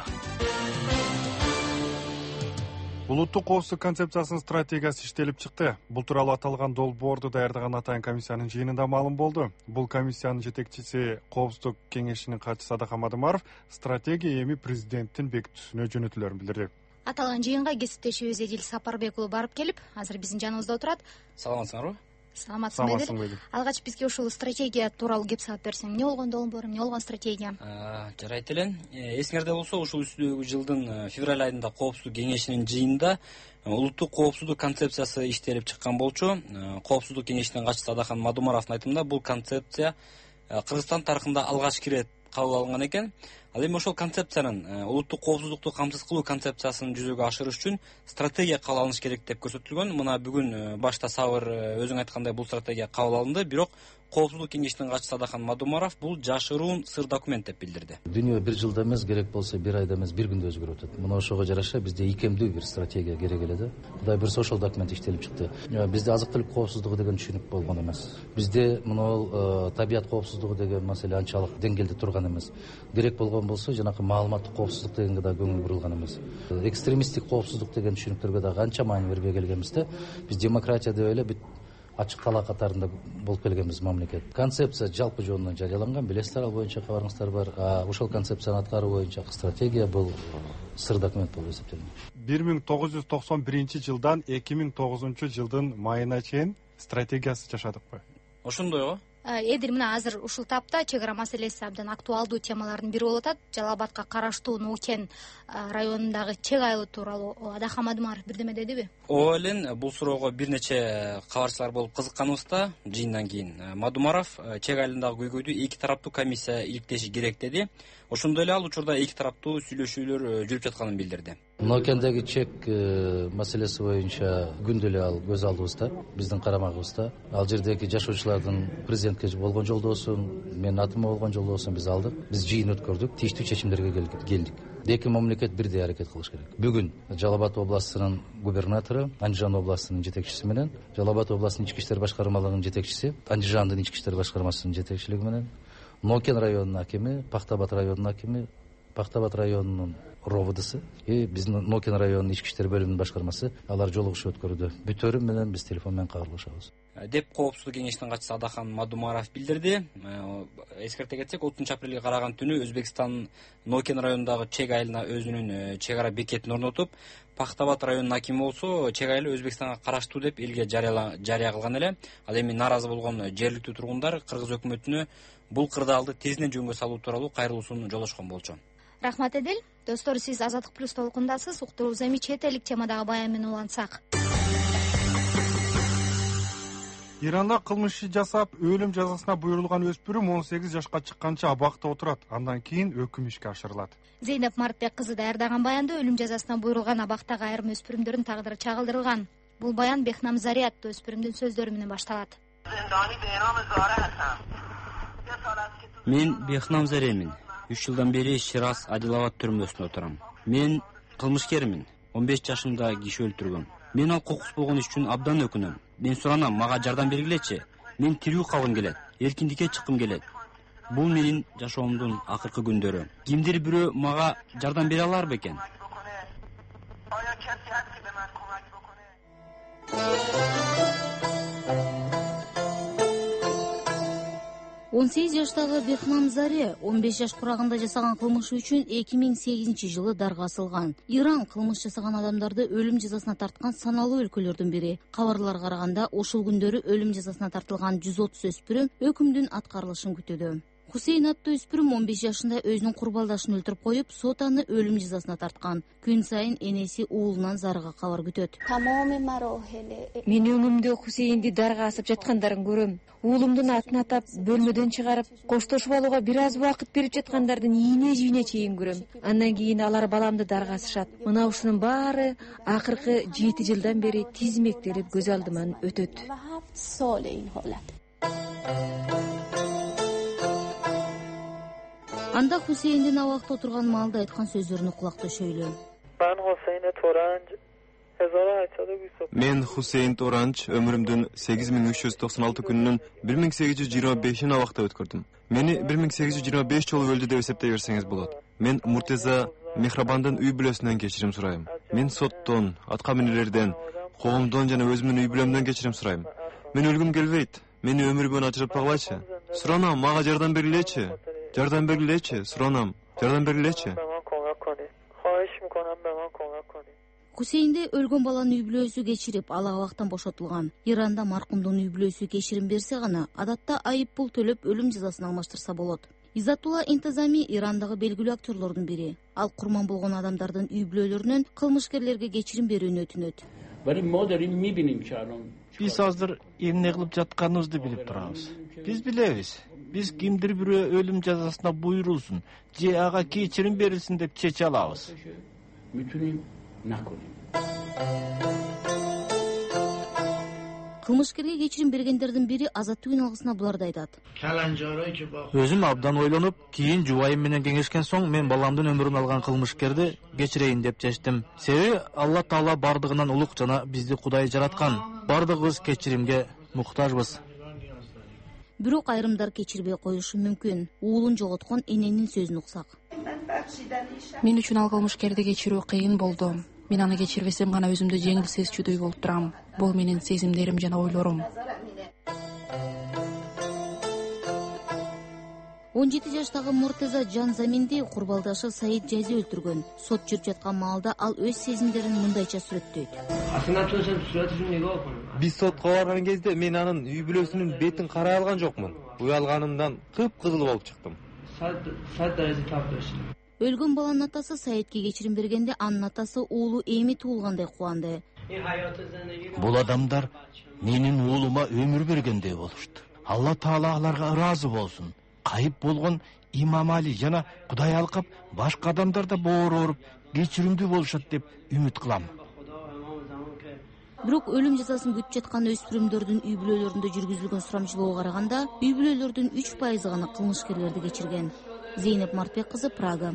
Улуттук коопсуздук концепциясынын стратегиясы иштелип чыкты. Бул тууралуу аталган долбоорду даярдаган атайын комиссиянын жыйынында маалым болду. Бул комиссиянын жетекчиси Коопсуздук кеңешинин катчысы Адакан Мадумаров стратегия эми президенттин бекитүүсүнө жөнөтүлөрүн билдирди. Аталган жыйынга кесиптешибиз Эдил Сапарбек уулу барып келип, азыр биздин жаныбызда отурат. Саламатсыңарбы? Саламатсың Эдил. Алгач бизге ушул стратегия тууралуу кеп салып берсең, эмне болгон долбоор, эмне болгон стратегия? Жарайт эле. Эсиңерде болсо, ушул үстүдөгү жылдын февраль айында Коопсуздук кеңешинин жыйынында улуттук коопсуздук концепциясы иштелип чыккан болчу. Коопсуздук кеңешинин катчысы Адакан Мадумаровдун айтымында бул концепция Кыргызстан тарыхында алгачкы ирет кабыл алынган экен. Ал эми ошол концепциянын улуттук коопсуздукту камсыз кылуу концепциясын жүзөгө ашырыш үчүн стратегия кабыл алыныш керек деп көрсөтүлгөн. Мына бүгүн башта Сабыр өзүң айткандай бул стратегия кабыл алынды, бирок Коопсуздук кеңешинин катчысы Адакан Мадумаров бул жашыруун сыр документ деп билдирди. Дүйнө бир жылда эмес, керек болсо бир айда эмес, бир күндө өзгөрүп атат. Мына ошого жараша бизде ийкемдүү бир стратегия керек эле да. Кудай буйрса ошол документ иштелип чыкты. Бизде азык түлүк коопсуздугу деген түшүнүк болгон эмес. Бизде мына табият коопсуздугу деген маселе анчалык деңгээлде турган эмес. Керек болгон болсо жанакы маалыматтык коопсуздук дегенге да көңүл бурулган эмес. Экстремисттик коопсуздук деген түшүнүктөргө да канча маани бербей келгенбиз да. Биз демократия деп эле бүт ачык талаа катарында болуп келгенбиз мамлекет. Концепция жалпы жөнүнөн жарыяланган, билесиздер, ал боюнча кабарыңыздар бар. Ошол концепцияны аткаруу боюнча стратегия бул сыр документ болуп эсептелет. 1991 жылдан 2009 жылдын майына чейин стратегиясы жашадыкпы? Ошондойго. Эдил, мына азыр ушул тапта чек ара маселеси абдан актуалдуу темалардын бири болуп атат. Жалал Абадка караштуу Нуукен районундагы чек айылы тууралуу Адакан Мадумаров бирдеме дедиби? Ооба эле, бул суроого бир нече кабарчылар болуп кызыкканыбызда жыйындан кийин Мадумаров чек айылындагы көйгөйдү эки тараптуу комиссия иликтеши керек деди. Ошондой эле ал учурда эки тараптуу сүйлөшүүлөр жүрүп жатканын билдирди. Ноокендеги чек маселеси боюнча күндө эле ал көз алдыбызда, биздин карамагыбызда. Ал жердеги жашоочулардын президентке болгон жолдоосун, менин атыма болгон жолдоосун биз алдык. Биз жыйын өткөрдүк, тийиштүү чечимдерге келдик. Эки мамлекет бирдей аракет кылыш керек. Бүгүн Жалал Абад областынын губернатору, Андижан областынын жетекчиси менен, Жалал Абад областынын ички иштер башкармалыгынын жетекчиси, Андижандын ички иштер башкармасынын жетекчилиги менен, Ноокен районунун акими, Пактабад районунун акими, Пактабад районунун РОВДсы биздин Ноокен районунун ички иштер бөлүмүнүн башкармасы алар жолугушуу өткөрдү. Бүтөрү менен биз телефон менен кабарлашабыз. деп коопсуздук кеңешинин катчысы Адахан Мадумаров билдирди. Эскерте кетсек, 30 апрелге караган түнү Өзбекстандын Нокен районундагы Чек айылына өзүнүн чек ара бекетин орнотуп, Пахтабад районунун акими болсо Чек айылы Өзбекстанга караштуу деп элге жарыя кылган эле. Ал эми нааразы болгон жергиликтүү тургундар Кыргыз өкмөтүнө бул кырдаалды тезинен жөнгө салуу тууралуу кайрылуусун жолошкон болчу. Рахмат Эдил. Достор, сиз Азаттык плюс толкундасыз. Уктуруубуз эми чет элдик темадагы баян менен улантсак. Иранда кылмыш жасап өлүм жазасына буйрулган өспүрүм 18 жашка чыкканча абакта отурат. Андан кийин өкүм ишке ашырылат. Зейнеп Мартбек кызы даярдаган баянда өлүм жазасына буйрулган абактагы айрым өспүрүмдөрдүн тагдыры чагылдырылган. Бул баян Бехнам Зари аттуу өспүрүмдүн сөздөрү менен башталат. Мен Бехнам Заремин. 3 жылдан бери Шираз Адилабад түрмөсүндө отурам. Мен кылмышкермин. 15 жашымда киши өлтүргөм. Мен ал кокус болгон иш үчүн абдан өкүнөм. Мен суранам, мага жардам бергилечи. Мен тирүү калгым келет, эркиндикке чыккым келет. Бул менин жашоомдун акыркы күндөрү. Кимдир бирөө мага жардам бере алар бекен? 18 жаштагы Бехнам Заре 15 жаш курагында жасаган кылмышы үчүн 2008 жылы дарга асылган. Иран кылмыш жасаган адамдарды өлүм жазасына тарткан саналуу өлкөлөрдүн бири. Кабарларга караганда ошол күндөрү өлүм жазасына тартылган 130 өспүрүм өкүмдүн аткарылышын күтүүдө. Хусейн аттуу өспүрүм 15 жашында өзүнүн курбалдашын өлтүрүп коюп, сот аны өлүм жазасына тарткан. Күн сайын энеси уулунан зарыга кабар күтөт. Мен өңүмдө Хусейнди дарга асып жаткандарын көрөм. Уулумдун атын атап, бөлмөдөн чыгарып, коштошуп алууга бир аз убакыт берип жаткандардын ийне жүйүнө чейин көрөм. Андан кийин алар баламды дарга асышат. Мына ушунун баары акыркы 7 жылдан бери тизмектелип көз алдыман өтөт. Анда Хусейндин абакта отурган маалда айткан сөздөрүнү кулак төшөйлү. Мен Хусейн Торанж өмүрүмдүн 8396 күнүнүн 1825-ин абакта өткөрдүм. Мени 1825 жолу өлдү деп эсептей берсеңиз болот. Мен Муртеза Мехрабандын үй бүлөсүнөн кечирим сурайм. Мен соттон, атка минелерден, коомдон жана өзүмдүн үй бүлөмдөн кечирим сурайм. Мен өлгүм келбейт. Мени өмүр бою ажыратпагылачы. Суранам, мага жардам бергилечи. Жардам бергилечи, суранам. Жардам бергилечи. Хусейнде өлгөн баланын үй бүлөсү кечирип, ал абактан бошотулган. Иранда маркумдун үй бүлөсү кечирим берсе гана, адатта айып пул төлөп өлүм жазасын алмаштырса болот. Изатулла Интазами Ирандагы белгилүү актерлордун бири. Ал курман болгон адамдардын үй бүлөлөрүнөн кылмышкерлерге кечирим берүүнү өтүнөт. Биз азыр эмне кылып жатканыбызды билип турабыз. Биз билебиз. Биз кимдир бирөө өлүм жазасына буйрулсун, же ага кечирим берилсин деп чече алабыз. Кылмышкерге кечирим бергендердин бири Азаттык алгысына буларды айтат. Өзүм абдан ойлонуп, кийин жубайым менен кеңешкен соң мен баламдын өмүрүн алган кылмышкерди кечирейин деп чечтим. Себеби Алла Таала бардыгынан улук жана бизди Кудай жараткан. Бардыгыбыз кечиримге муктажбыз. Бирок айрымдар кечирбей коюшу мүмкүн. Уулун жоготкон эненин сөзүн уксак. Мен үчүн ал кылмышкерди кечирүү кыйын болду. Мен аны кечирбесем гана өзүмдү жеңил сезчүдөй болуп турам. Бул менин сезимдерим жана ойлорум. 17 жаштагы Муртеза Жан Заминди курбалдашы Саид Жази өлтүргөн. Сот жүрүп жаткан маалда ал өз сезимдерин мындайча сүрөттөйт. Биз сотко барган кезде мен анын үй бүлөсүнүн бетин карай алган жокмун. Уялганымдан кыпкызыл болуп чыктым. Өлгөн баланын атасы Саидке кечирим бергенде анын атасы уулу эми туулгандай кубанды. Бул адамдар менин уулума өмүр бергендей болушту. Алла Таала аларга ыраазы болсун. Кайып болгон Имам Али жана Кудай алкап башка адамдар да боор ооруп кечиримдүү болушат деп үмүт кылам. Бирок өлүм жазасын күтүп жаткан өспүрүмдөрдүн үй бүлөлөрүндө жүргүзүлгөн сурамчылоого караганда, үй бүлөлөрдүн 3% гана кылмышкерлерди кечирген. Зейнеп Мартбек кызы, Прага.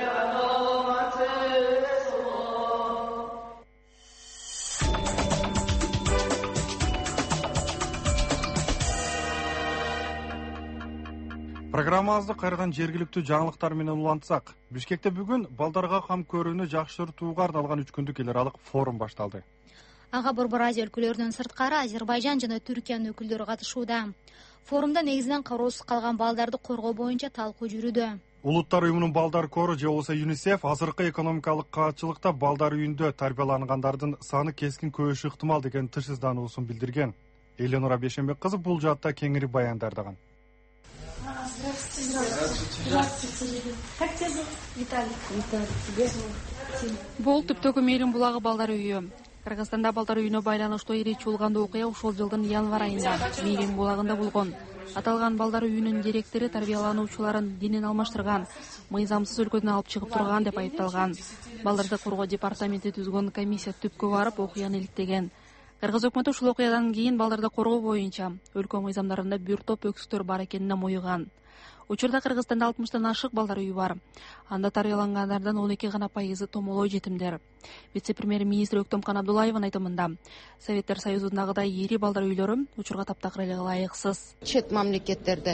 Программабызды кайрадан жергиликтүү жаңылыктар менен улантсак, Бишкекте бүгүн балдарга кам көрүүнү жакшыртууга арналган 3 күндүк эл аралык форум башталды. Ага Борбор Азия өлкөлөрүнөн сырткары Азербайжан жана Түркиянын өкүлдөрү катышууда. Форумда негизинен кароосуз калган балдарды коргоо боюнча талкуу жүрүүдө. Улуттар уюмунун балдар кору же болбосо ЮНИСЕФ азыркы экономикалык каатчылыкта балдар үйүндө тарбиялангандардын саны кескин көбөйүшү ыктымал деген тыш издануусун билдирген. Эленора Бейшенбек кызы бул жаатта кеңири баяндардаган. Бул Түптөгү Мээрим булагы балдар үйү. Кыргызстанда балдар үйүнө байланыштуу ири чуулгандуу окуя ушул жылдын январь айында Мээрим булагында болгон. Аталган балдар үйүнүн директору тарбиялануучуларын динин алмаштырган, мыйзамсыз өлкөдөн алып чыгып турган деп айыпталган. Балдарды коргоо департаменти түзгөн комиссия түпкү барып окуяны иликтеген. Кыргыз өкмөтү ушул окуядан кийин балдарды коргоо боюнча өлкө мыйзамдарында бир топ өксүктөр бар экенине моюган. Учурда Кыргызстанда 60тан ашык балдар үйү бар. Анда тарбиялангандардан 12 гана пайызы томолоо жетимдер. Вице-премьер-министр Өктөмкан Абдуллаевдин айтымында, Советтер Союзундагыдай ири балдар үйлөрү учурга таптакыр эле ылайыксыз. Чет мамлекеттерде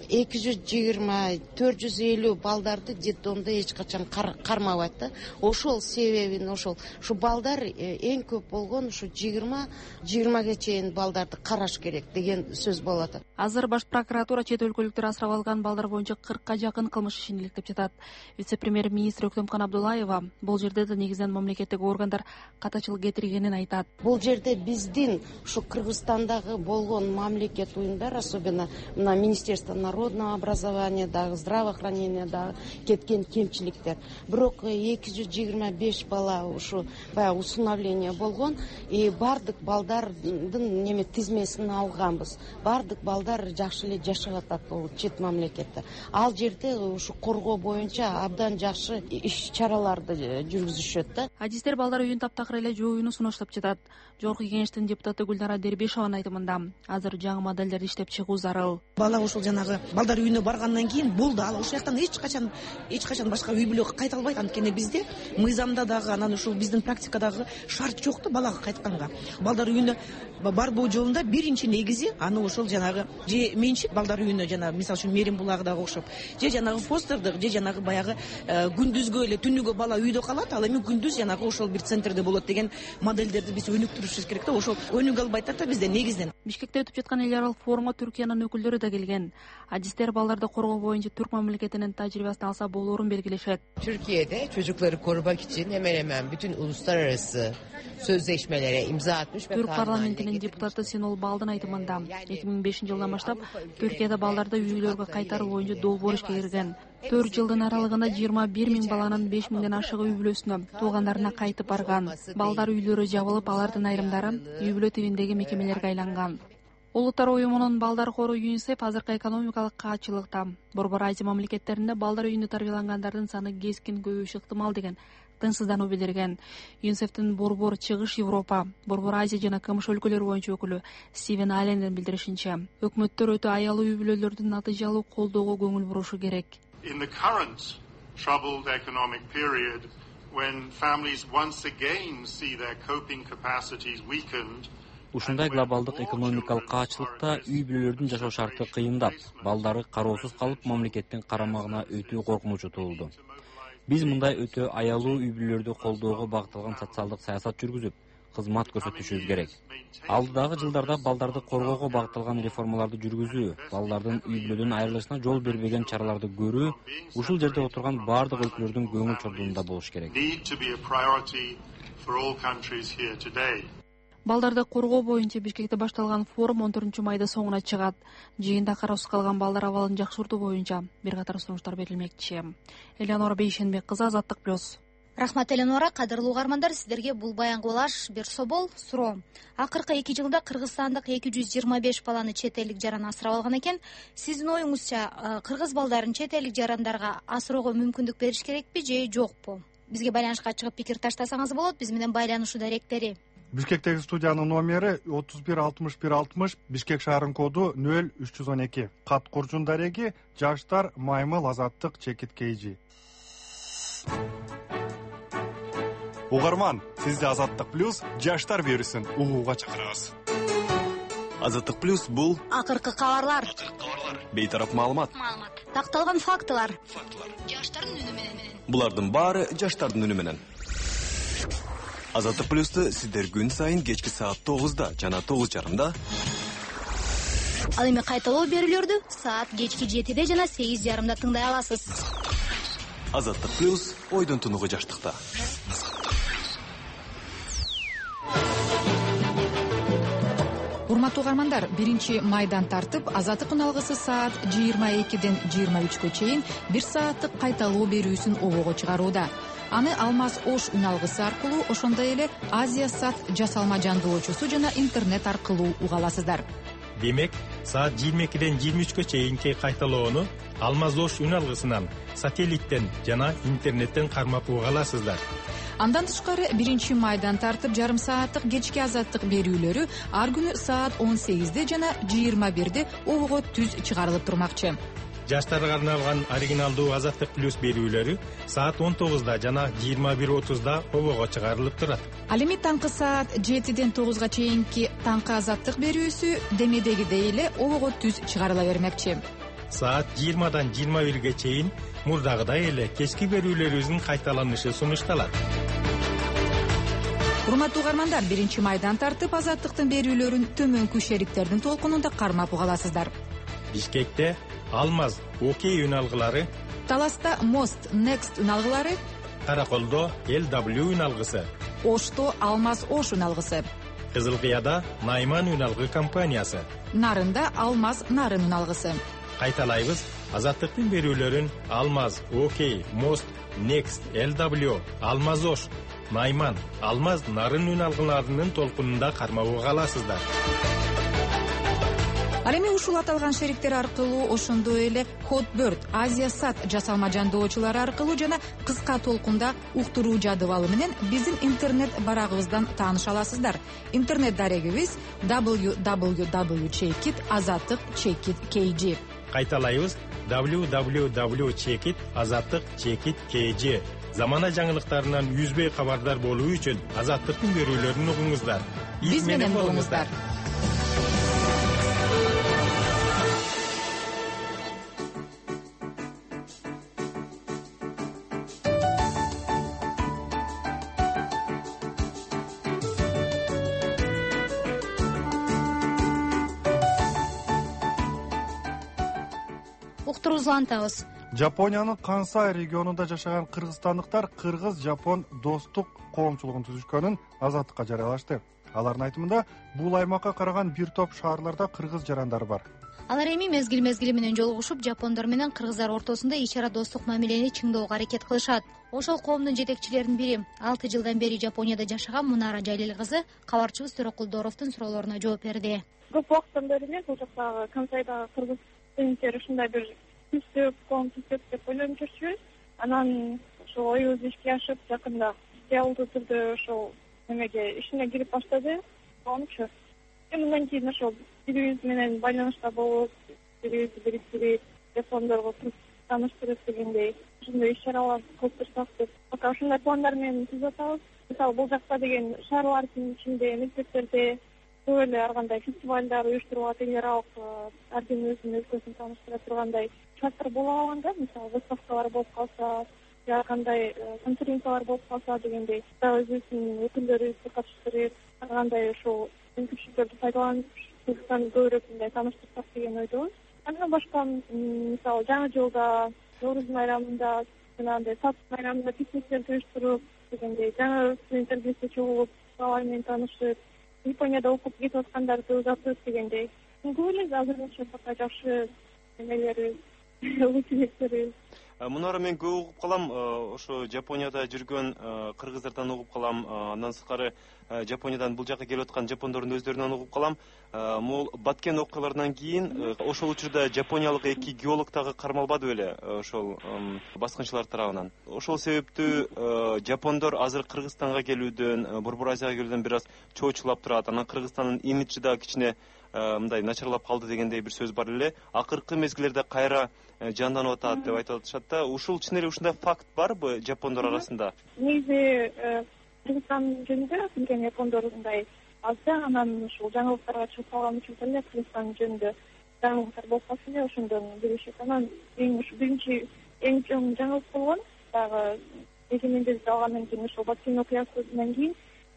220-450 балдарды детдомдо эч качан кармабайт да. Ошол себебин ушу балдар эң көп болгон ушу 20-20га чейин балдарды караш керек деген сөз болот. Азыр Баш прокуратура чет өлкөлүктөр асырап алган балдар боюнча 40га жакын кылмыш ишин иликтеп жатат. Вице-премьер-министр Өктөмкан Абдуллаева бул жерде да негизинен мамлекеттик органдар катачылык кетиргенин айтат. Бул жерде биздин ушу Кыргызстандагы болгон мамлекет уюмдар, особенно мына Министерство народного образования дагы, здравоохранения дагы кеткен кемчиликтер. Бирок 225 бала ушу баягы усыновление болгон, и бардык балдардын неме тизмесин алганбыз. Бардык балдар жакшы эле жашап атат бул чет мамлекетте. Ал жерде ушу коргоо боюнча абдан жакшы иш чараларды жүргүзүшөт да. Адистер балдар үйүн таптакыр эле жооюуну сунуштап жатат. Жогорку кеңештин депутаты Гүлнара Дербишованын айтымында, азыр жаңы модельдерди иштеп чыгуу зарыл. Бала ушул жанагы балдар үйүнө баргандан кийин болду, ал ошол жактан эч качан башка үй бүлөгө кайта албайт. Анткени бизде мыйзамда дагы, анан ушул биздин практикадагы шарт жок да балага кайтканга. Балдар үйүнө барбоо жолунда биринчи негизи аны ошол жанагы же менчик балдар үйүнө, жана мисалы үчүн Мээрим булагыдагы окшоп, же жанагы фостердык, же жанагы баягы күндүзгө эле түнүгө бала үйдө калат, ал эми күндүз жанагы ошол бир центрде болот деген модельдерди биз өнүктүрүшүбүз керек да. Ошол өнүгө албайт да бизде негизден. Бишкекте өтүп жаткан эл аралык форумга Түркиянын өкүлдөрү да келген. Адистер балдарды коргоо боюнча Türk мамлекетинин тажрыйбасын алса болоорун белгилешет. Türkiye'de çocukları korumak için hemen hemen bütün uluslararası sözleşmelere imza atmış ve Türk parlamentinin депутаты Синол Балдын айтымында 2005-жылдан баштап Түркияда балдарды үйлөргө кайтаруу боюнча долбоор ишке кирген. 4 жылдын аралыгында 21 000 баланын 5 000ден ашыгы үй бүлөсүнө, туугандарына кайтып барган. Балдар үйлөрү жабылып, алардын айрымдары үй бүлө тибиндеги мекемелерге айланган. Улуттар уюмунун балдар кору ЮНИСЕФ азыркы экономикалык каатчылыкта Борбор Азия мамлекеттеринде балдар үйүндө тарбиялангандардын саны кескин көбөйүшү ыктымал деген тынчсыздануу билдирген. ЮНИСЕФтин Борбор Чыгыш Европа, Борбор Азия жана КМШ өлкөлөрү боюнча өкүлү Стивен Аллендин билдиришинче, өкмөттөр өтө аялуу үй бүлөлөрдүн натыйжалуу колдоого көңүл бурушу керек. In the current troubled economic period, when families once again see their coping capacities weakened, Ушундай глобалдык экономикалык каатчылыкта үй бүлөлөрдүн жашоо шарты кыйындап, балдары кароосуз калып мамлекеттин карамагына өтүү коркунучу туулду. Биз мындай өтө аялуу үй бүлөлөрдү колдоого багытталган социалдык саясат жүргүзүп, кызмат көрсөтүшүбүз керек. Алдыдагы жылдарда балдарды коргоого багытталган реформаларды жүргүзүү, балдардын үй бүлөдөн айрылышына жол бербеген чараларды көрүү ушул жерде отурган бардык өлкөлөрдүн көңүл чордуунда болуш керек. Балдарды коргоо боюнча Бишкекте башталган форум 14-майда соңуна чыгат. Жыйында кароосуз калган балдар абалын жакшыртуу боюнча бир катар сунуштар берилмекчи. Эленора Бейшенбек кызы, Азаттык плюс. Рахмат Эленора, кадырлуу угармандар, сиздерге бул баянга улаш бир собол суроо. Акыркы 2 жылда Кыргызстандык 225 баланы чет элдик жаран асырап алган экен. Сиздин оюңузча, кыргыз балдарын чет элдик жарандарга асыроого мүмкүндүк бериш керекпи же жокпу? Бизге байланышка чыгып пикир таштасаңыз болот. Биз менен байланышууда ректери. Бишкектеги студиянын номери 316160, Бишкек шаарынын коду 0312. Кат Куржун дареги, жаштар, маймыл, азаттык, чекит кейжи. Угарман, сизди Азаттык плюс жаштар берүүсүн угууга чакырабыз. Азаттык плюс бул акыркы кабарлар, бейтарап маалымат, такталган фактылар, жаштардын үнү менен. Булардын баары жаштардын үнү менен. Азаттык плюсту сиздер күн сайын кечки саат 9-да жана 9:30-да. Ал эми кайталоо берүүлөрдү саат кечки 7-де жана 8:30-да тыңдай аласыз. Азаттык плюс ойдон тунугу жаштыкта. Урматтуу угармандар, 1-майдан тартып азаттык үналгысы саат 22-ден 23-кө чейин 1 сааттык кайталоо берүүсүн обого чыгарууда. Аны Алмаз Ош үналгысы аркылуу, ошондой эле Азия Сат жасалма жандоочусу жана интернет аркылуу уга аласыздар. Демек, саат 22-ден 23-кө чейинки кайталоону Алмаз Ош үналгысынан, сателлиттен жана интернеттен кармап уга аласыздар. Андан тышкары 1-майдан тартып жарым сааттык кечки азаттык берүүлөрү ар күнү саат 18-де жана 21-де обого түз чыгарылып турмакчы. Жаштарга арналган оригиналдуу азаттык плюс берүүлөрү саат 19-да жана 21:30-да обого чыгарылып турат. Ал эми таңкы саат 7-ден 9-га чейинки таңкы азаттык берүүсү демедегидей эле обого түз чыгарыла бермекчи. Саат 20-дан 21-ге чейин мурдагыдай эле кечки берүүлөрүбүздүн кайталанышы сунушталат. Урматтуу угармандар, 1-майдан тартып азаттыктын берүүлөрүн төмөнкү шериктердин толкунунда кармап уга аласыздар. Бишкекте Алмаз ОК үналгылары, Таласта Мост Next үналгылары, Караколдо LW үналгысы, Ошто Алмаз Ош үналгысы, Кызылкыяда Найман үналгы компаниясы, Нарында Алмаз Нарын үналгысы. Кайталайбыз, азаттыктын берүүлөрүн Алмаз ОК, Мост Next, LW, Алмаз Ош, Найман, Алмаз Нарын үналгыларынын толкунунда кармап уга аласыздар. Ал эми ушул аталган шериктер аркылуу, ошондой эле Hotbird, Азия Сат жасалма жандоочулары аркылуу жана кыска толкунда уктуруу жадыбалы менен биздин интернет барагыбыздан тааныша аласыздар. Интернет дарегибиз www.checkit.azattik.kg. Кайталайбыз, www.checkit.azattik.kg. Замана жаңылыктарынан үзбөй кабардар болуу үчүн азаттыктын берүүлөрүн угуңуздар. Биз менен болуңуздар. Уктуруусулантабыз. Жапониянын Кансай регионунда жашаган кыргызстандыктар кыргыз-жапон достук коомчулугун түзүшкөнүн азаттыкка жарыялашты. Алардын айтымында, бул аймакка караган бир топ шаарларда кыргыз жарандары бар. Алар эми мезгил менен жолугушуп, жапондар менен кыргыздар ортосунда ич ара достук мамилени чыңдоого аракет кылышат. Ошол коомдун жетекчилеринин бири 6 жылдан бери Жапонияда жашаган Мунара Жалил кызы кабарчыбыз Төрөкулдоровдун суроолоруна жооп берди. Көп убакыттан бери эле бул жактагы Кансайдагы кыргыз студенттер ушундай бир түздүк, коом түздүк деп ойлонуп жүрчүбүз. Анан ошол оюбуз ишке ашып, жакында реалдуу түрдө ошол немеге ишине кирип баштады. Коомчу. Мындан кийин ошол бири-бириз менен байланышта болуп, бири-бирибизди бириктирип, жапондорго тааныштырып дегендей ушундай иш-чаралар кылып турсак деп. Пока ушундай пландар менен түзүп атабыз. Мисалы, бул жакта деген шаарлардын ичинде, мектептерде көп эле ар кандай фестивалдар уюштурууга тегералык, ар ким өзүнүн өлкөсүн тааныштыра тургандай шарттар боло калганда, мисалы, выставкалар болуп калса, же ар кандай конференциялар болуп калса дегендей, өзүбүздүн өкүлдөрүбүздү катыштырып, ар кандай ушул мүмкүнчүлүктөрдү пайдаланып, Кыргызстанды көбүрөөк мындай тааныштырсак деген ойдобуз. Андан башка, мисалы, жаңы жылда, Нооруз майрамында, жанагындай Сат майрамында пикниктерди уюштуруп дегендей, жаңы студенттер бизде чогулуп, алар менен таанышып, Японияда окуп кетип аткандарды узатып дегендей. Көп эле азырынча пока жакшы эмелерибиз, үмүттөрүбүз. Мунара, мен көп угуп калам, ошо Жапонияда жүргөн кыргыздардан угуп калам, андан сырткары Жапониядан бул жака келип аткан жапондордун өздөрүнөн угуп калам. Могул Баткен окуяларынан кийин ошол учурда жапониялык эки геолог дагы кармалбады беле ошол баскынчылар тарабынан. Ошол себептүү жапондор азыр Кыргызстанга келүүдөн, Борбор Азияга келүүдөн бир аз чоочулап турат. Анан Кыргызстандын имиджи да кичине мындай начарлап калды дегендей бир сөз бар эле. Акыркы мезгилдерде кайра жанданып атат деп айтып атышат да. Ушул чын эле ушундай факт барбы жапондор арасында? Негизи Кыргызстан жөнүндө билген япондор мындай аз да, анан ушул жаңылыктарга чыгып калган учурда эле Кыргызстан жөнүндө жаңылыктар болуп калса эле ошондон билишет. Анан биринчи эң чоң жаңылык болгон дагы эгемендүүлүктү алгандан кийин ошол Баткен окуясынан кийин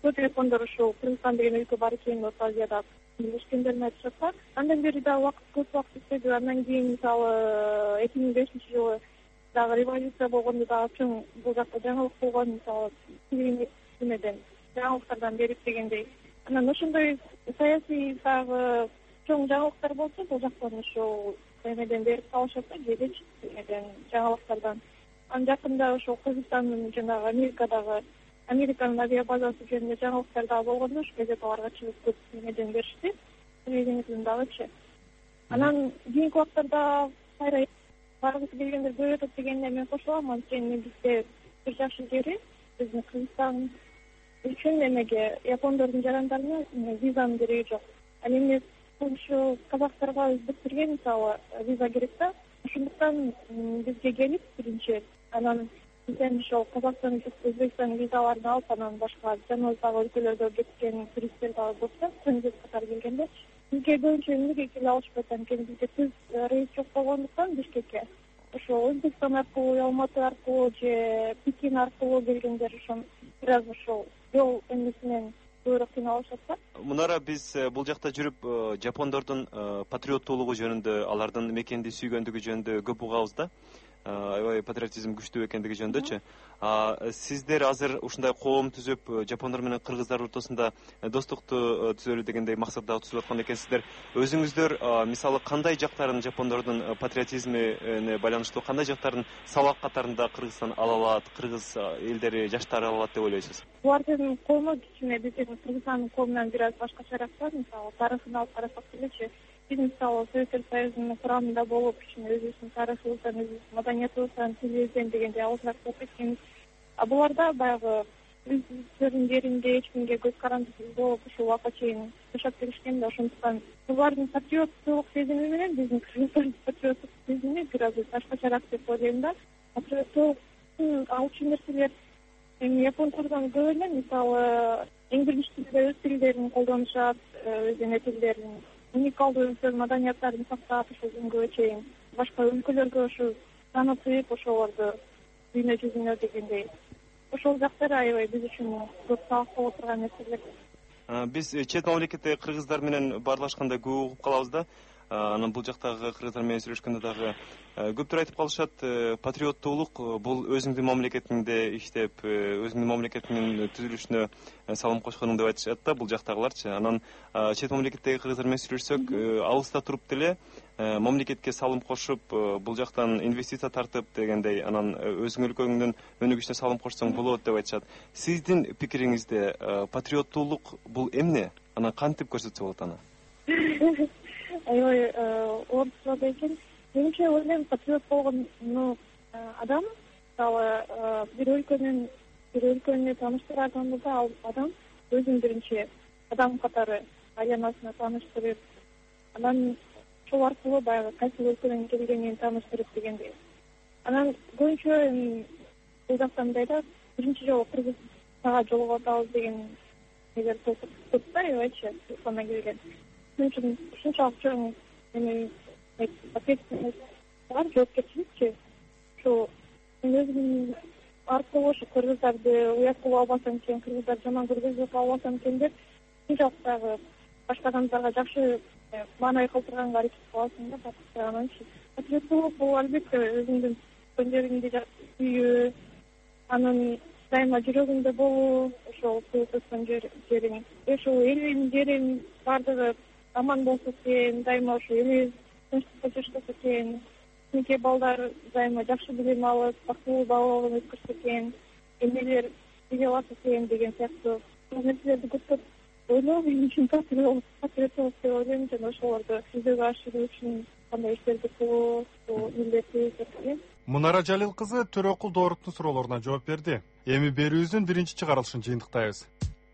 көп япондар ушул Кыргызстан деген өлкө бар экен Орто Азияда билишкендерин айтып жатса, андан бери дагы көп убакыт иштеди. Андан кийин мисалы 2005-жылы дагы революция болгондо дагы чоң бул жакта жаңылык болгон, мисалы жаңылыктардан берип дегендей. Анан ошондой саясий дагы чоң жаңылыктар болсо, бул жактан ушул эмеден берип калышат да, кээде жаңылыктардан. Анан жакында ошол Кыргызстандын жанагы Американын авиабазасы жөнүндө жаңылыктар дагы болгондо ошол газеталарга чыгып көп эмеден беришти, телевидениеден дагычы. Анан кийинки убактарда кайра баргысы келгендер көп өтөт дегенде мен кошулам. Анткени бизде бир жакшы жери биздин Кыргызстан үчүн эмеге япондордун жарандарына визанын кереги жок. Ал эми ушул казактарга биттирген мисалы виза керек да. Ошондуктан бизге келип биринчи, анан бизден ошол Казакстан, Өзбекстан визаларын алып, анан башка жаныбыздагы өлкөлөрдө кеткен туристтер дагы болсо, транзит катары келгенде бизге көбүнчө эмнеге келе алышпайт, анткени бизде түз рейс жок болгондуктан Бишкекке ошол Өзбекстан аркылуу, Алматы аркылуу же Пекин аркылуу келгендер ошон бир аз ошол жол эмесинен көбүрөөк кыйналышат да. Мунара биз бул жакта жүрүп жапондордун патриоттуулугу жөнүндө, алардын мекенди сүйгөндүгү жөнүндө көп угабыз да. Аябай патриотизм күчтүү экендиги жөнүндөчү. Сиздер азыр ушундай коом түзүп, жапондор менен кыргыздар ортосунда достукту түзөлү дегендей максатта түзүп аткан экенсиздер. Өзүңүздөр мисалы кандай жактарын жапондордун патриотизмине байланыштуу, кандай жактарын сабак катарында Кыргызстан ала алат, кыргыз элдери, жаштары ала алат деп ойлойсуз? Булардын коому кичине биздин Кыргызстандын коомунан бир аз башкачараак да, мисалы тарыхын алып карасак делечи. Биз мисалы Советтер Союзунун курамында болуп, кичине өзүбүздүн тарыхыбыздан, өзүбүздүн маданиятыбыздан, тилибизден дегенде алысыраак болуп кеткенбиз. Буларда баягы өздөрүнүн жеринде эч кимге көз карандысыз болуп, ушул убакка чейин жашап келишкен да, ошондуктан булардын патриоттук сезими менен биздин Кыргызстандын патриоттук сезими бир аз башкачараак деп ойлойм да. Патриоттуктун алчу нерселер эми япондордон көп эле, мисалы эң биринчисинде өз тилдерин колдонушат, өз эне тилдерин, уникалдуу өздөрүнүн маданияттарын сактап, ушул күнгө чейин башка өлкөлөргө ушу таанытып, ошолорду дүйнө жүзүнө дегендей. Ошол жактар аябай биз үчүн көп сабак болуп турган нерселер. Биз чет мамлекетте кыргыздар менен баарлашканда көп угуп калабыз да. Анан бул жактагы кыргыздар менен сүйлөшкөндө дагы көптөр айтып калышат, патриоттуулук бул өзүңдүн мамлекетиңде иштеп, өзүңдүн мамлекетиңдин түзүлүшүнө салым кошконың деп айтышат да, бул жактагыларчы. Анан чет мамлекеттеги кыргыздар менен сүйлөшсөк, алыста туруп деле мамлекетке салым кошуп, бул жактан инвестиция тартып дегендей, анан өзүң өлкөңдүн өнүгүшүнө салым кошсоң болот деп айтышат. Сиздин пикириңизде патриоттуулук бул эмне? Анан кантип көрсөтсө болот аны? Аябай оор суроо экен. Менимче ойлойм, патриот болгон адам, мисалы бир өлкөнү тааныштырганда да ал адам өзүн биринчи адам катары айланасына тааныштырып, анан ошол аркылуу баягы кайсы өлкөдөн келгенин тааныштырып дегендей. Анан көбүнчө бул жакта мындай да, биринчи жолу Кыргызстанга жолугуп атабыз деген нелер көп да, аябайчы Кыргызстанга келген. Ушунчалык чоң ответственность бар, жоопкерчиликчи. Ошол өзүм аркылуу ошо кыргыздарды уят кылып албасам экен, кыргыздар жаман көргөзүп албасам экен деп, ушунчалык дагы башка адамдарга жакшы маанай калтырганга аракет кыласың да. Ананчы патриоттуулук бул албетте өзүңдүн туган жериңди сүйүү, анын дайыма жүрөгүңдө болуу, ошол туган жериң, ошол элим, жерим баардыгы аман болсо экен, дайыма ошо элибиз тынчтыкта жашаса экен, кичинекей балдар дайыма жакшы билим алып, бактылуу бала өткөрсө экен, эмнелер биле алат экен деген сыяктуу нерселерди көптөп ойлоо менин үчүн патриоттуулук деп ойлойм. Жана ошолорду жүзөгө ашыруу үчүн кандай иштерди кылуу, бул милдети деп. Мунара Жалил кызы Төрөкул Дооруттун суроолоруна жооп берди. Эми берүүбүздүн биринчи чыгарылышын жыйынтыктайбыз.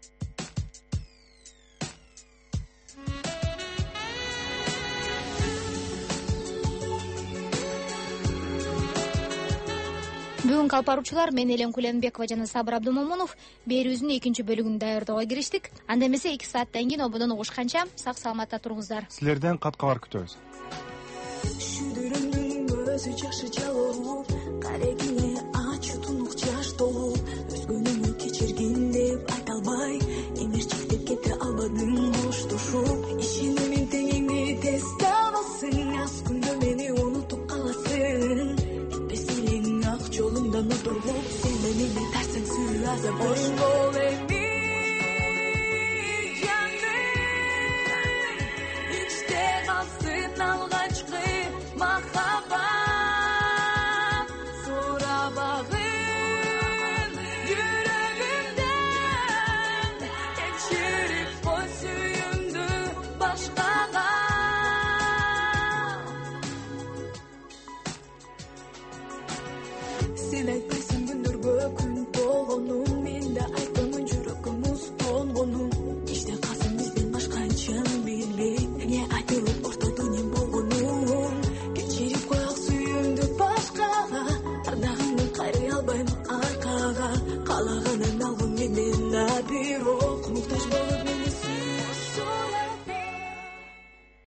Бүгүнкү алып баруучулар мен Элем Куленбекова жана Сабыр Абдумомунов берүүбүздүн экинчи бөлүгүн даярдоого кириштик. Анда эмесе 2 сааттан кийин ободон угушканча сак саламатта туруңуздар. Силерден кат кабар күтөбүз. Шүдүрүмдүн өзү жашы жалоо, карегине ачуу тунук жаш толуу, өзгөнү кечиргин деп айта албай күндө мени унутуп каласың. Бесилиң ак жолумдан отуруп, сен менен тарсың сүйүү азап. Бош бол эми жаным, ичте калсын алгачкы махаббат. Сурабагын жүрөгүмдөн, текшерип кой сүйүүңдү башкага. Сен